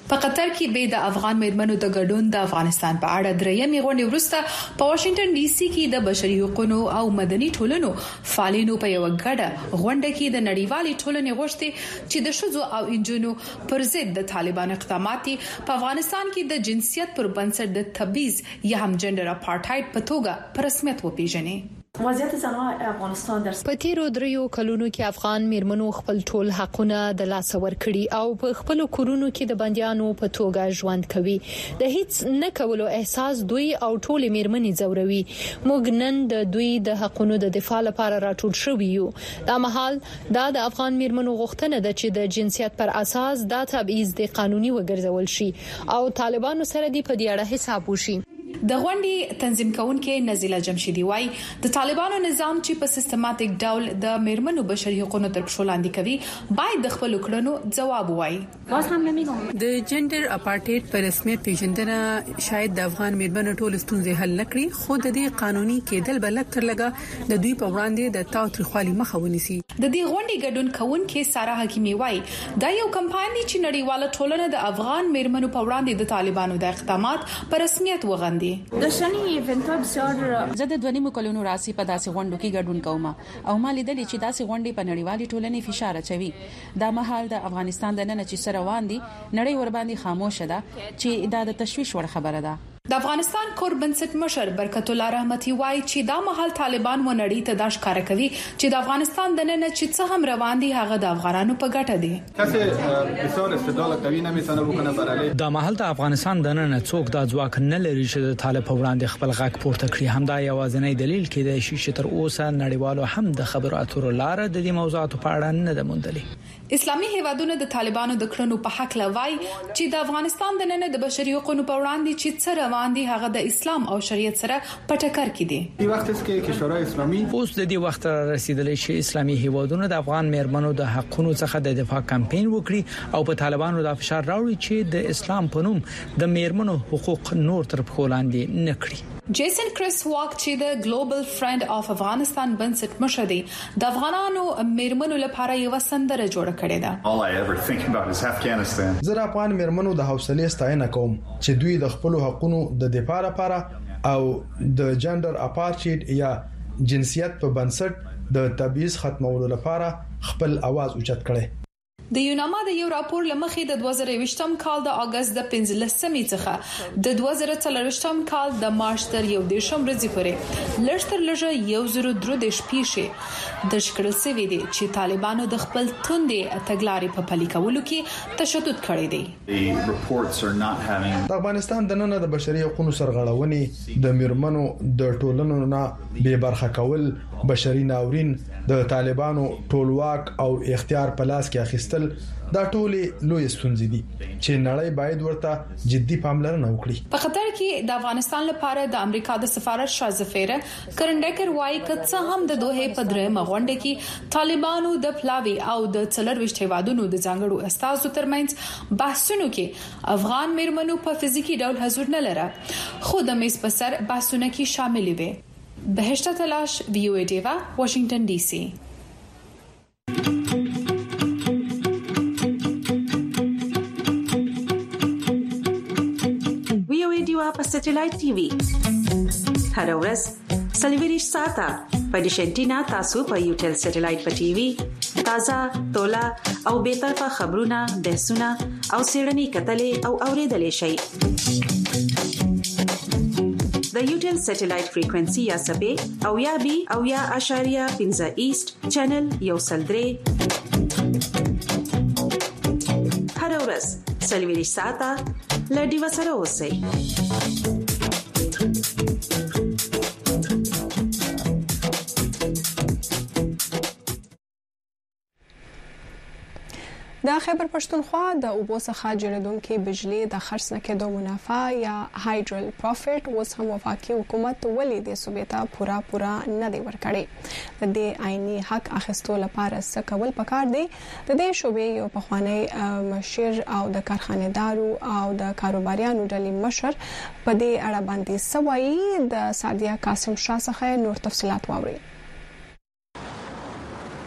په قطر کې به د افغان میرمنو د ګډون د افغانستان په اړه درېیمې غونډه وروسته په واشنگټن ډي سي کې د بشري حقوقو او مدني ټولنو فعالینو په یو غړډه غونډه کې د نړیوالې ټولنې غوښتي چې د شذو او انجونو پر ضد د طالبان اقدامات په افغانستان کې د جنسیت پر بنسټ د تبعیض یا هم جندر اپارټایډ په توګه په رسمیت وپیژني. وضعیت زنان افغانستان در په تیرو دریو کلونو کې افغان میرمنو خپل ټول حقونه د لاس ورکړي او په خپل کورونو کې د بنديانو په توګه ژوند کوي. د هیڅ نه کولو احساس دوی او ټول میرمنې زوروي. موږ نن د دوی د حقونو د دفاع لپاره راټول شوو یو. دا مهال دا د افغان میرمنو غوښتنه ده چې د جنسیت پر اساس دا تبعیض د قانوني وګرځول شي او طالبانو سره دی په دې اړه حساب وشي. د غونډې تنظیم کوونکې نزیله جمشیدی وای د طالبانو نظام چې په سیستماتیک ډول د میرمنو بشري حقوقو تر پښو لاندې کوي باید د خپل کړنو جواب وای. واس هم نمیګم د جندر اپارټایډ په رسمیت پیژندنه شاید د افغان میرمنو ټول ستونزې حل نکړي خو د دې قانوني کېدل بلک تر لګه د دوی په وړاندې د تاوتریخوالي مخه ونیسي. د دې غونډې ګډون کوونکې سارا حکیمی وای دا یو کمپاین چې نړیواله ټولنه د افغان میرمنو په وړاندې د طالبانو د اقدامات په رسمیت وغندي. د شنی ایونت بسیار زه د دوه نیمو کلونو راسي په داسې غونډو کې ګډون کوم او ما لیدل چې داسې غونډې په نړیوالې ټولنې فشار اچوي. دا مهال د افغانستان د نن چې سره روان دي نړۍ ور باندې خاموشه ده چې دا د تشویش وړ خبره ده. د افغانستان کور بنسټ مشر برکت الله رحمتي وای چې دا مهال طالبان و نړۍ ته داش کار کوي چې د افغانستان د نن چې څه هم روان دي هغه د افغانانو په ګټه دي. بسیار استدلال قوی نمیتونه بکنه برای دا مهال د افغانستان د نن څوک د ځواک نه لري چې د طالب په وړاندې خپل غږ پورته کړي. همدا یوازینی دلیل کې د شیشه تر اوسه نړیوالو هم د خبرو اترو لار د دې موضوعاتو په اړه نه ده موندلې. اسلامي هیوادونو د طالبانو د کړنو په حق لوي چې د افغانستان د نن د بشري حقوقو په وړاندې چې څه روان دي هغه د اسلام او شریعت سره په ټکر کې دي. په وخت کې کشورهای اسلامي اوس د دې وخت رسیدلې چې اسلامي هیوادونو د افغان میرمنو د حقوقو څخه د دفاع کمپاین وکړي او په طالبانو د فشار راوړي چې د اسلام په نوم د میرمنو حقوق نور تر پښو لاندې نه کړي. جیسن کریس واک چې د ګلوبل فرند اف افغانستان بنسټ مشر دی د افغانانو میرمنو لپاره یو سندره جوړه کړې ده. All I ever think about is Afghanistan. زه افغان میرمنو د حوصله ستاینه کوم چې دوی د خپل حقوقو د دفاع لپاره او د جندر اپارټایډ یا جنسیت په بنسټ د تبعیض ختمولو لپاره خپل आवाज اوچت کړي. د یوناما د یو راپور لمخې د دوه زره یوویشتم کال د اگست د پنځلسمې څخه د دوه زره څلورویشتم کال د مارچ تر یو دیرشم ورځې پورې لږتر لږه یو زره درې دیرش پیښې د شکل سوي دي چې طالبانو د خپل توندې تګلارې په پلي کولو کې تشدد کړی دی. د افغانستان د نن د بشري حقوقو سرغړونې د میرمنو د ټولنو نه بې برخه کول بشري ناورین د طالبانو ټولواک او اختیار په لاس کې اخیستل دا ټولې لوی ستونزې دي چې نړۍ باید ورته جدي پاملرنه وکړي. په خطر کې د افغانستان لپاره د امریکا د سفارت شازفیره کرنډکر وایي کڅه هم د دوه په درېمه غونډه کې طالبانو د پلاوی او د څلرويشت هیوادونو د ځانګړو استازو ترمنځ بحثونو کې افغان میرمنو په فزیکی ډول حضور نه لره خو د میز په سر بحثونه کې شامل وي. بهشته تلاش وی او ای دیوا واشنگټن ډي سي. وی او ای دیوا په سټلایټ ټي وي هر ورځ سلویریش ساته په ډیشنټینا تاسو په یو ټل سټلایټ په ټي وي تازه تولا او به طرفه خبرونه بحثونه او سیړنی کتلې او اوریدلې شي. د یوټل سټلایټ فریکوئنسي یا سبې او یا بي او یا اشاریه پنځه ایست چینل یو سلدري هر ورځ سلویریش ساته لډي وسره اوسئ. د خیبر پښتونخوا د اوبو څخه جوړیدونکو بجلی د خرڅ نه کېدو منافع یا هایډرل پروفټ اوس هم وفاقي حکومت ولې د صوبې ته پورا پورا نه دی ورکړی. د دې عیني حق اخیستو لپاره څه کول پکار دی. د دې شوبې یو پخوانی مشر او د کارخانه‌دارو او د کاروباریانو ډلې مشر په دې اړه باندې سوایي د سعدیه قاسم شاه څخه نور تفصيلات واوري.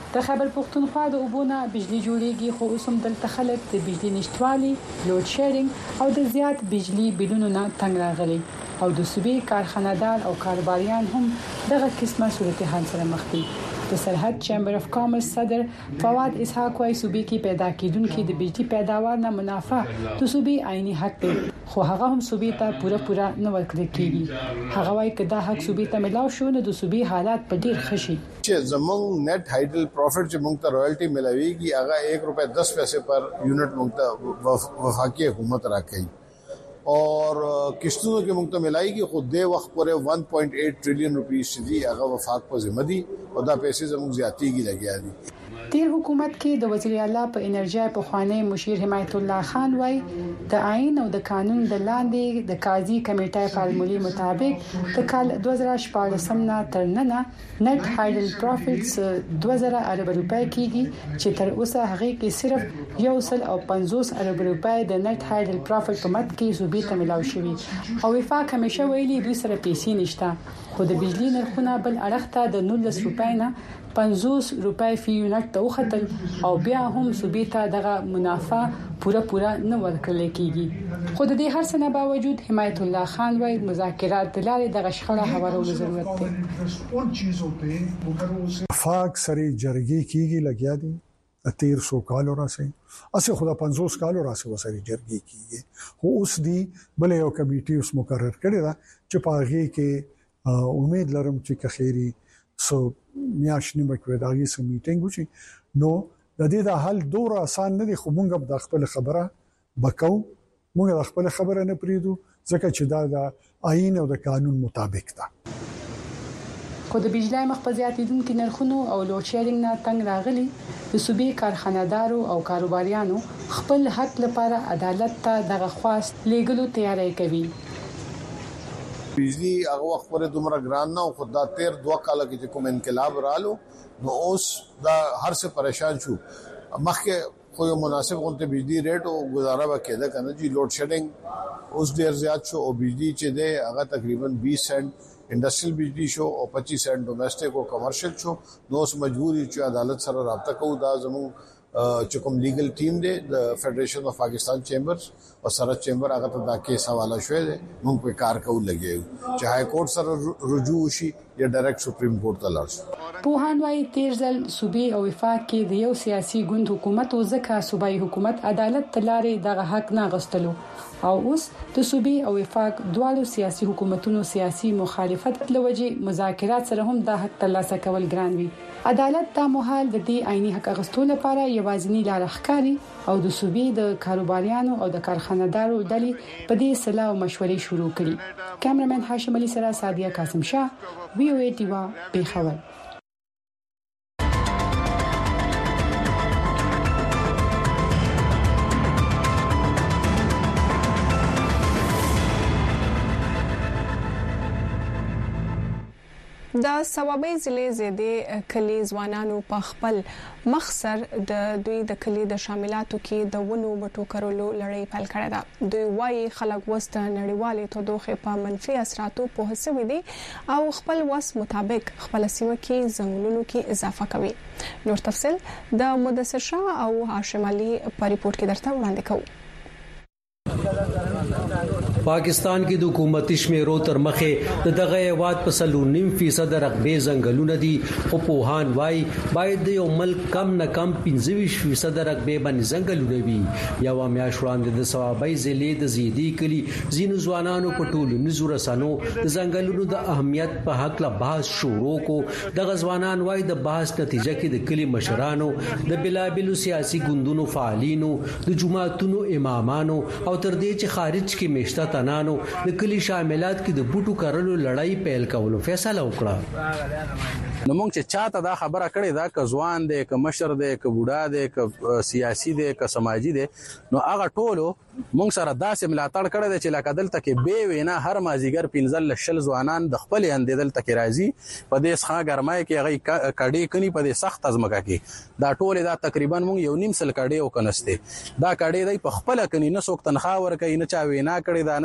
د خیبر پختونخوا د اوبونه بجلی جوړیږي خو اوس هم دلته خلک د بجلی نشټوالي لوډ شیډینګ او د زیات بجلی بلونو نه تنګ راغلي او د صوبې کارخانه‌دار او کاروباریان هم دغه قسمه صورتحال سره مخ دي. د سرحد چیمبر اف کامرس صدر فواد اسحاق وايي صوبې کې پیدا کیدونکو د بجلی پیداوار نه منافع د صوبې عیني حق دی خو هغه هم صوبې ته پوره پوره نه ورکړل کیږي. هغه وايي چې دا حق صوبې ته ملاو شو نو د صوبې حالات په ډیر خشي. چې زمونږ نت هایډل پروفټ چې موږ ته رائلټي ملويږي هغه एक रुपए दस पैसे पर यूनिट موږ ته وفاقي حکومت راکړي और किश्तों के मुक्त मिलाएगी खुद दे वक्त पूरे एक पॉइंट आठ ट्रिलियन रुपीस दी अगर वफाक पर जिम्मेदी और दा पैसे जमुक ज्यादती की लगी आ दी. تیر حکومت کې د وزیر اعلی په انرژي په خوانی مشیر حمایت الله خان وای د آئین او د قانون د لاندې د قاضي کمیټې فارمولې مطابق د کال دوه زره شپږ نه تر نن نت هایډل پروفټس دوه زره ارب روپۍ کېږي چې تر اوسه هغه کې صرف یو سل او پنځوس ارب روپۍ د نت هایډل پروفټ په مت کې صوبې ته ملاو شوی او وفاق همیشه ویلي دوی سره پیسې نشته خو د بجلی نرخونه بل اړخ ته د نولس روپۍ نه پنځوس روپۍ فی یونټ ته وختل او بیا هم صوبې ته دغه منافع پوره پوره نه ورکړل کیږي. خو د دې هر څه نه باوجود حمایت الله خان وايي مذاکرات د لارې دغه شخړه هوارولو ضرورت دی. فاک سری جرګي کیږي لګیا دي تیر سو کال راسي اسه خدا پنځوس کال راسي وسري جرګي کیږي خو اوس دی بل یو کمیټي اوس مقرر کړی دا چې پاغي کې امید لرم چې کخيري سو میاشنې مکوې داږي سم میټینګ وشي نو د دې د حل دور آسان نه دي خو موږ د خپل خبره بکاو موږ د خپل خبره نه پریدو ځکه چې دا د آئین او د قانون مطابق ده. خو د بجلی مخ په زیاتیدونکو نرخونو او لوډ شیډینګ نه تنګ راغلي د صوبې کارخانه‌دارو او کاروباریانو خپل حق لپاره عدالت ته دغه خواست لیګلو تیاری کوي. بجلی هغه وخت پورې دومره ګران نه او خدای تیر دوه کال کې کوم انقلاب رالو نو اوس دا هر څه پریشان شو مخکې خو یو مناسب غونډه بجلی ریټ او گزاره وکړه کنه چې لوډ شیډینګ اوس ډیر زیات شو او بجلی چې ده هغه تقریبا बीस سنت انډستریل بجلی شو او पच्चीस سنت ډومېسټک او کمرشل شو نو اوس مجبوري چې عدالت سره رابطه کوو دا زمو چې کوم لیګل ټیم دی د فدریشن اف پاکستان چیمبرز او سرحد چیمبر هغه ته دا کیس حواله شوی دی موږ په کار کوو لګیو چې های کورټ سره رجوع شي یا ډایرکټ سپریم کورټ ته لاړ شي. پوهان وايي تیرځل صوبې او وفاق کې د یو سیاسي ګوند حکومت او ځکه صوبایي حکومت عدالت تلاري دغه حق نه غستلو او اوس د صوبې او وفاق دوالو سیاسي حکومتونو سیاسي مخالفت لوجه مذاکرات سره هم د حق ترلاسه کول ګران وي. عدالت د مهال د دې عیني حق غستو لپاره یوازینی لار ښکاری او د صوبې د کاروباریانو او د کارخانه‌دارو ډلې په دې صلاح او مشورې شروع کړي. کیمرمن هاشم علي سره سادیه قاسم شاه وی او ای ټیوا پیښور. د ثوابي ضلع زیاده کلی ځوانانو په خپل مخسر د دوی د کلی د شاملاتو کې د ونو بټو کولو لړۍ پیل کړې ده. دوی وايي خلک وست نړیوالې تودوخه په منفي اثراتو په حساب دي او خپل وس مطابق خپل سیمه کې ځنګلونو کې اضافه کوي. نور تفصيل د مدثر شاه او هاشم علي په ریپورت کې درته وړاندې کوو. پاکستان کې د حکومتي شمیرو تر مخه د دغه هیواد په سلور نیم فیصد رقبې ځنګلونه دي خو پوهان وايي باید د یو ملک کم نه کم پنځه فیصد رقبې باندې ځنګلونه وي. یو میاشت وړاندې د ثوابي ضلع د زیدي کلی زینو ځوانانو په ټولنیزو رسنیو د ځنګلونو د اهمیت په حق لا بحث شروع کو. دغه ځوانان وايي د بحث نتیجه کې د کلی مشرانو د بلابلو سیاسي ګوندونو فعالینو د جماعتونو امامانو او تر دې چې خارج کې مشته تنانو د کلی شاملات کې د بوټو کارلو لړۍ پیل کولو فیصله وکړه. نو موږ چې چاته دا خبره کړې دا ک ځوان دی ک مشر دی ک بوډا دی ک سیاسي دی ک سماجی دی نو هغه ټولو موږ سره داسې ملاتړ کړی دی چې لکه دلته کې به وینا هر مازیګر پنځل لشل ځوانان د خپل اندیدل تک راځي په دې ښه ګرمای کې هغه کډې کني په دې سخت ازمکه کې دا ټول دا تقریبا موږ یو نیم سل کډې او کنسته دا کډې دی په خپل کني نه څوک تنخواه ور کوي نه چا وینا کړی دا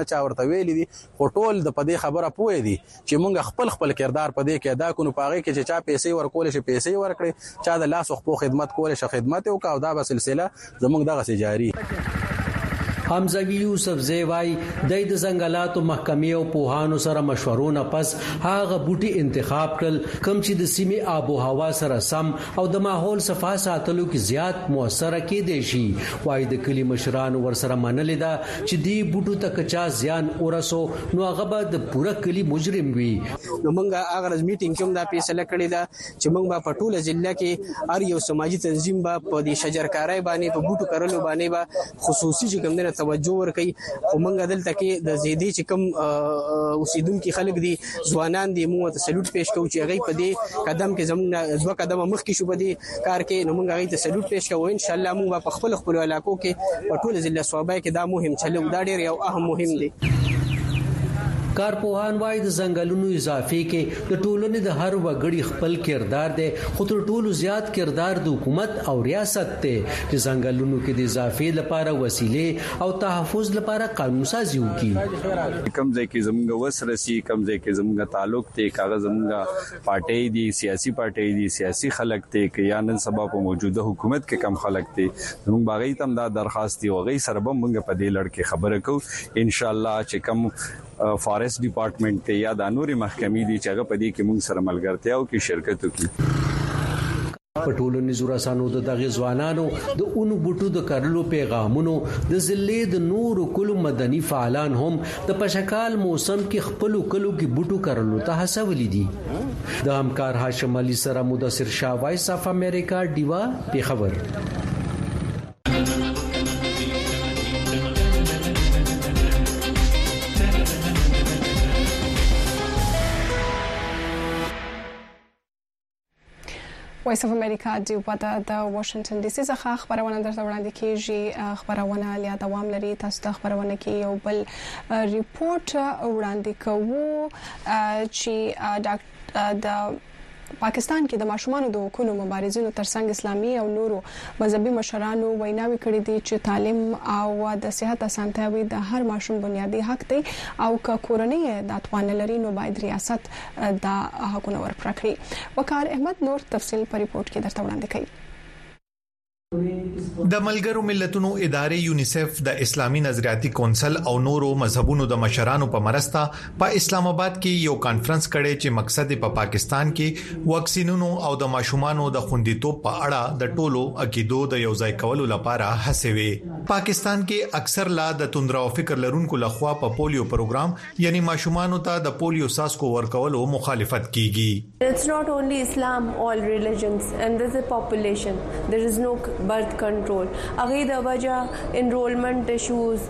نه چا ورته ویلي دي خو ټول د پدې خبره پوهې دي چې موږ خپل خپل کردار پدې کې ادا کوو پاغه کې چې چا پیسې ورکول شي پیسې ورکړي چا د لاس خو خدمت کول شي خدمت وکاو دا به سلسله زموږ دغه جاری حمزه یوسف زیوای د د ځنګلاتو محکمې او پوهانو سره مشورونه پس هغه بوټي انتخاب کړل کوم چې د سیمې آب او هوا سره سم او د ماحول صفا ساتلو کې زیات موثر کېدي شي وای د کلی مشران ور سره منل دا چې دی بوټو ته کچا زیان ورسو نو هغه به د پوره کلی مجرم وي نو موږ هغه میټینګ کوم دا فیصله کړی دا چې موږ په ټوله ضلع کې هر یو سماجی تنظیم به په دې شجرکارۍ باندې په بوټو کرلو باندې به خصوصي چې کوم نه توجه ورکړي او موږ دلته کې د زیدي چې کوم اوسیدونکو خلک دي ځوانان دي موږ ته سلوټ پېښ کوو چې هغه په دې قدم کې زموږ ځو قدم مخکې شو په دې کار کې نو موږ هغه ته سلوټ پېښ کوو ان شاء الله موږ په خپل خپل علاقو کې په ټول ضلع صوبای کې دا مهم چلو دا ډېر یو اهم مهم دی کارپوهان وای د ځنګلونو اضافه کې د ټولنې د هر وګړي خپل کردار دی خو تر ټولو زیات کردار د حکومت او ریاست دی چې ځنګلونو کې د اضافه لپاره وسیلې او تحفظ لپاره قانون سازي وکړي کم ځای کې زموږ وسرسي کم ځای کې زموږ تعلق ته کاغذ زموږ پارټي دي سیاسي پارټي دي سیاسي خلک ته کې یا نن سبا په موجوده حکومت کې کم خلک ته موږ باغی تم دا درخواست دی او غي سره به موږ په دې لړ کې خبره کوو ان شاء الله چې کم فارست ډپارټمنټ ته یا د نوري محکمې دي چې هغه په دې کې موږ سره ملګرتیا او کې شرکت وکړي په ټولنیزو رسانو د دغه ځوانانو د اونو بوټو د کارلو پیغامونو د ضلع د نور کلو مدني فعالان هم د پشکال موسم کې خپل کلو کې بوټو کارلو ته هڅولې دي د همکار هاشم علي سره مدثر شاه وایس اف امریکا دیوا په خبر وایس اف امریکا دی په د واشنگټن ډي سي څخه خبرونه درته وړاندې کیږي خبرونه لیا دوام لري تاسو د خبرونه کې یو بل ریپورت وړاندې کوو چې ډاکټر د پاکستان کې د ماشومان د حقوقو مبارزینو ترڅنګ اسلامي او نورو مذهبي مشرانو ویناوي کړې دي چې تعلیم او د صحت اسانتیاوي د هر ماشوم بنیادی حق دی او که کورنۍ د توان لري نو باید ریاست د حقوقو ورکړي کړي وقار احمد نور تفصیل په ریپورت کې درته وړاندې کوي د ملګرو ملتونو ادارې یونیسف د اسلامي نظریاتي کونسل او نورو مذهبونو د مشرانو په مرسته په اسلام آباد کې یو کانفرنس کړي چې مقصد په پاکستان کې واکسینونو او د ماشومانو د خوندیتوب په اړه د ټولو عقیدو د یوځای کولو لپاره هڅې وي پاکستان کې اکثر لا د توندرا او فکر لرونکو لخوا په پولیو پروګرام یعنی ماشومانو ته د پولیو ساسکو ورکولو مخالفت کیږي It's not only Islam, all religions, and there's a population. There is no birth control. اغه د وجه enrollment issues,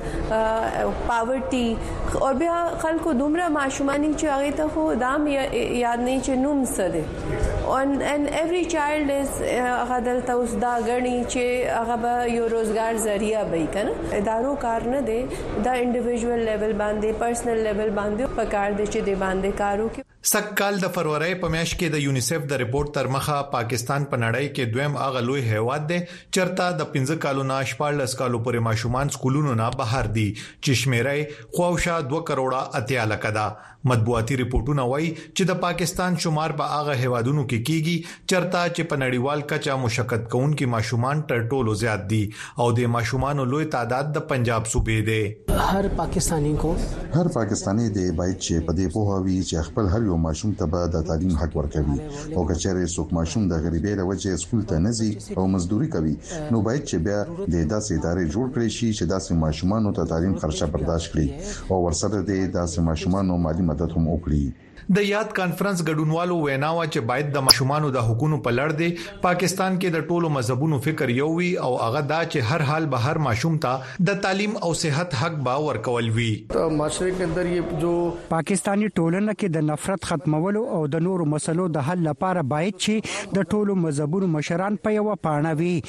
poverty او بیا خلکو دومره ماشومانی چې هغه ته خو دام یاد نه چې نوم سده and and every child is هغه دلته اوس دا غني چې هغه به یو روزګار ذریعہ به کنه ادارو کار نه دی دا انډیویډوال لیول باندې پرسنل لیول باندې پکار دي چې دی باندې کارو کې سکهال د فروری په میاشت کې د یونیسف د ریپورت تر مخه پاکستان په نړۍ کې دویم اغه لوی هیواد دی چرته د پنځه کالو نه شپږ کالو پورې ماشومان سکولونو نه بهر دي چې شمیرې خواوشا دوه کروڑه اتیا لکه دا مطبوعاتي ریپورتونه وایي چې د پاکستان شمار په هغه هیوادونو کې کیږي چرته چې په نړیوال کچا مشکل کوونکي ماشومان تر ټولو زیات دي او د ماشومانو لوی تعداد د پنجاب صوبې دی هر پاکستانی کو هر پاکستانی دی باید چې په دې پوهاوی چې خپل هر یو ماشوم ته د تعلیم حق ورکوي او کچېره څوک ماشوم د غریبۍ له وجې سکول ته نه ځي او مزدوري کوي نو باید چې بیا د داسې ادارې جوړ کړي شي چې داسې ماشومانو ته تعلیم خرچه برداشت کړي او ورسره د داسې ماشومانو مالی مدد هم وکړي د یاد کانفرنس ګډونوالو ویناوه چې باید د ماشومانو د حقوقو په لړ دی پاکستان کې د ټولو مذهبونو فکر یو وي او هغه دا چې هر حال به هر ماشوم ته د تعلیم او صحت حق با ورکول وي معاشره کې اندر یہ جو پاکستانی ټولنه کې د نفرت ختمولو او د نورو مسلو د حل لپاره باید چې د ټولو مذهبونو مشران په یو پاڼه وي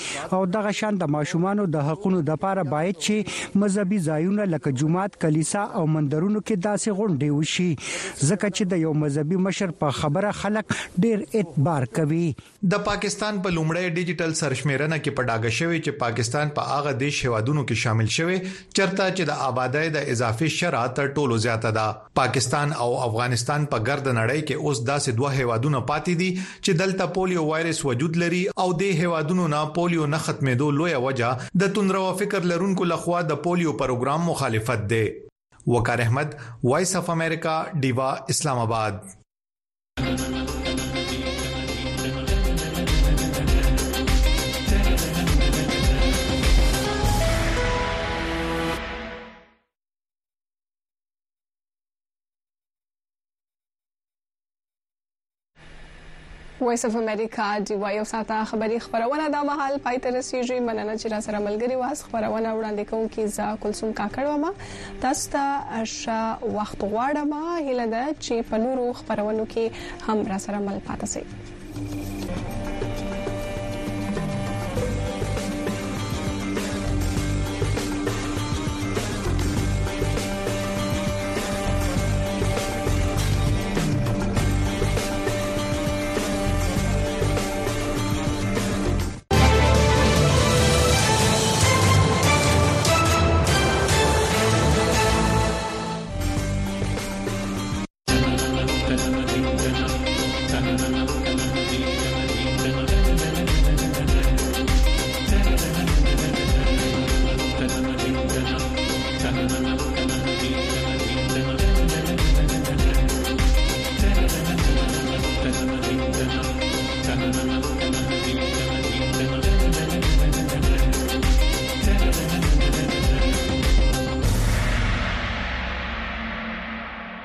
او دغه شان د ماشومان د حقوقو د لپاره باید چې مذهبي ځایونه لکه جمعات کلیسا او مندرونو کې داسې غونډې وشي ځکه چې د یو مذهبي مشر په خبره خلک ډیر اعتبار کوي. د پاکستان په لومړی ډیجیټل سرشمیرنه کې پډاګه شوی چې پاکستان په هغه دیش هوادونو کې شامل شوی چرته چې د آبادی د اضافي شرح تر ټولو زیاته ده. پاکستان او افغانستان په ګرد نړۍ کې اوس داسې دوه هوادونه پاتې دي چې دلته پولیو وایرس وجود لري او د هوادونو نه پولیو نه ختمېدو لوی وجه د توندرو فکر لرونکو لخوا د پولیو پروګرام مخالفت ده. وقار احمد، وایس اف امریکا، ډیوا، اسلام آباد. وایس اف امریکا دی وایو ساته خبری خبرونه د محل پای ته رسیږي. مننه چې را سره ملګری واس. خبرونه وړاندې کوم کې ز کلثوم کاکړ ومه. تاسو ته ښه وخت غواړم. هیله ده چې په نورو خبرونو کې هم را سره مل پاتې شئ. Thank you.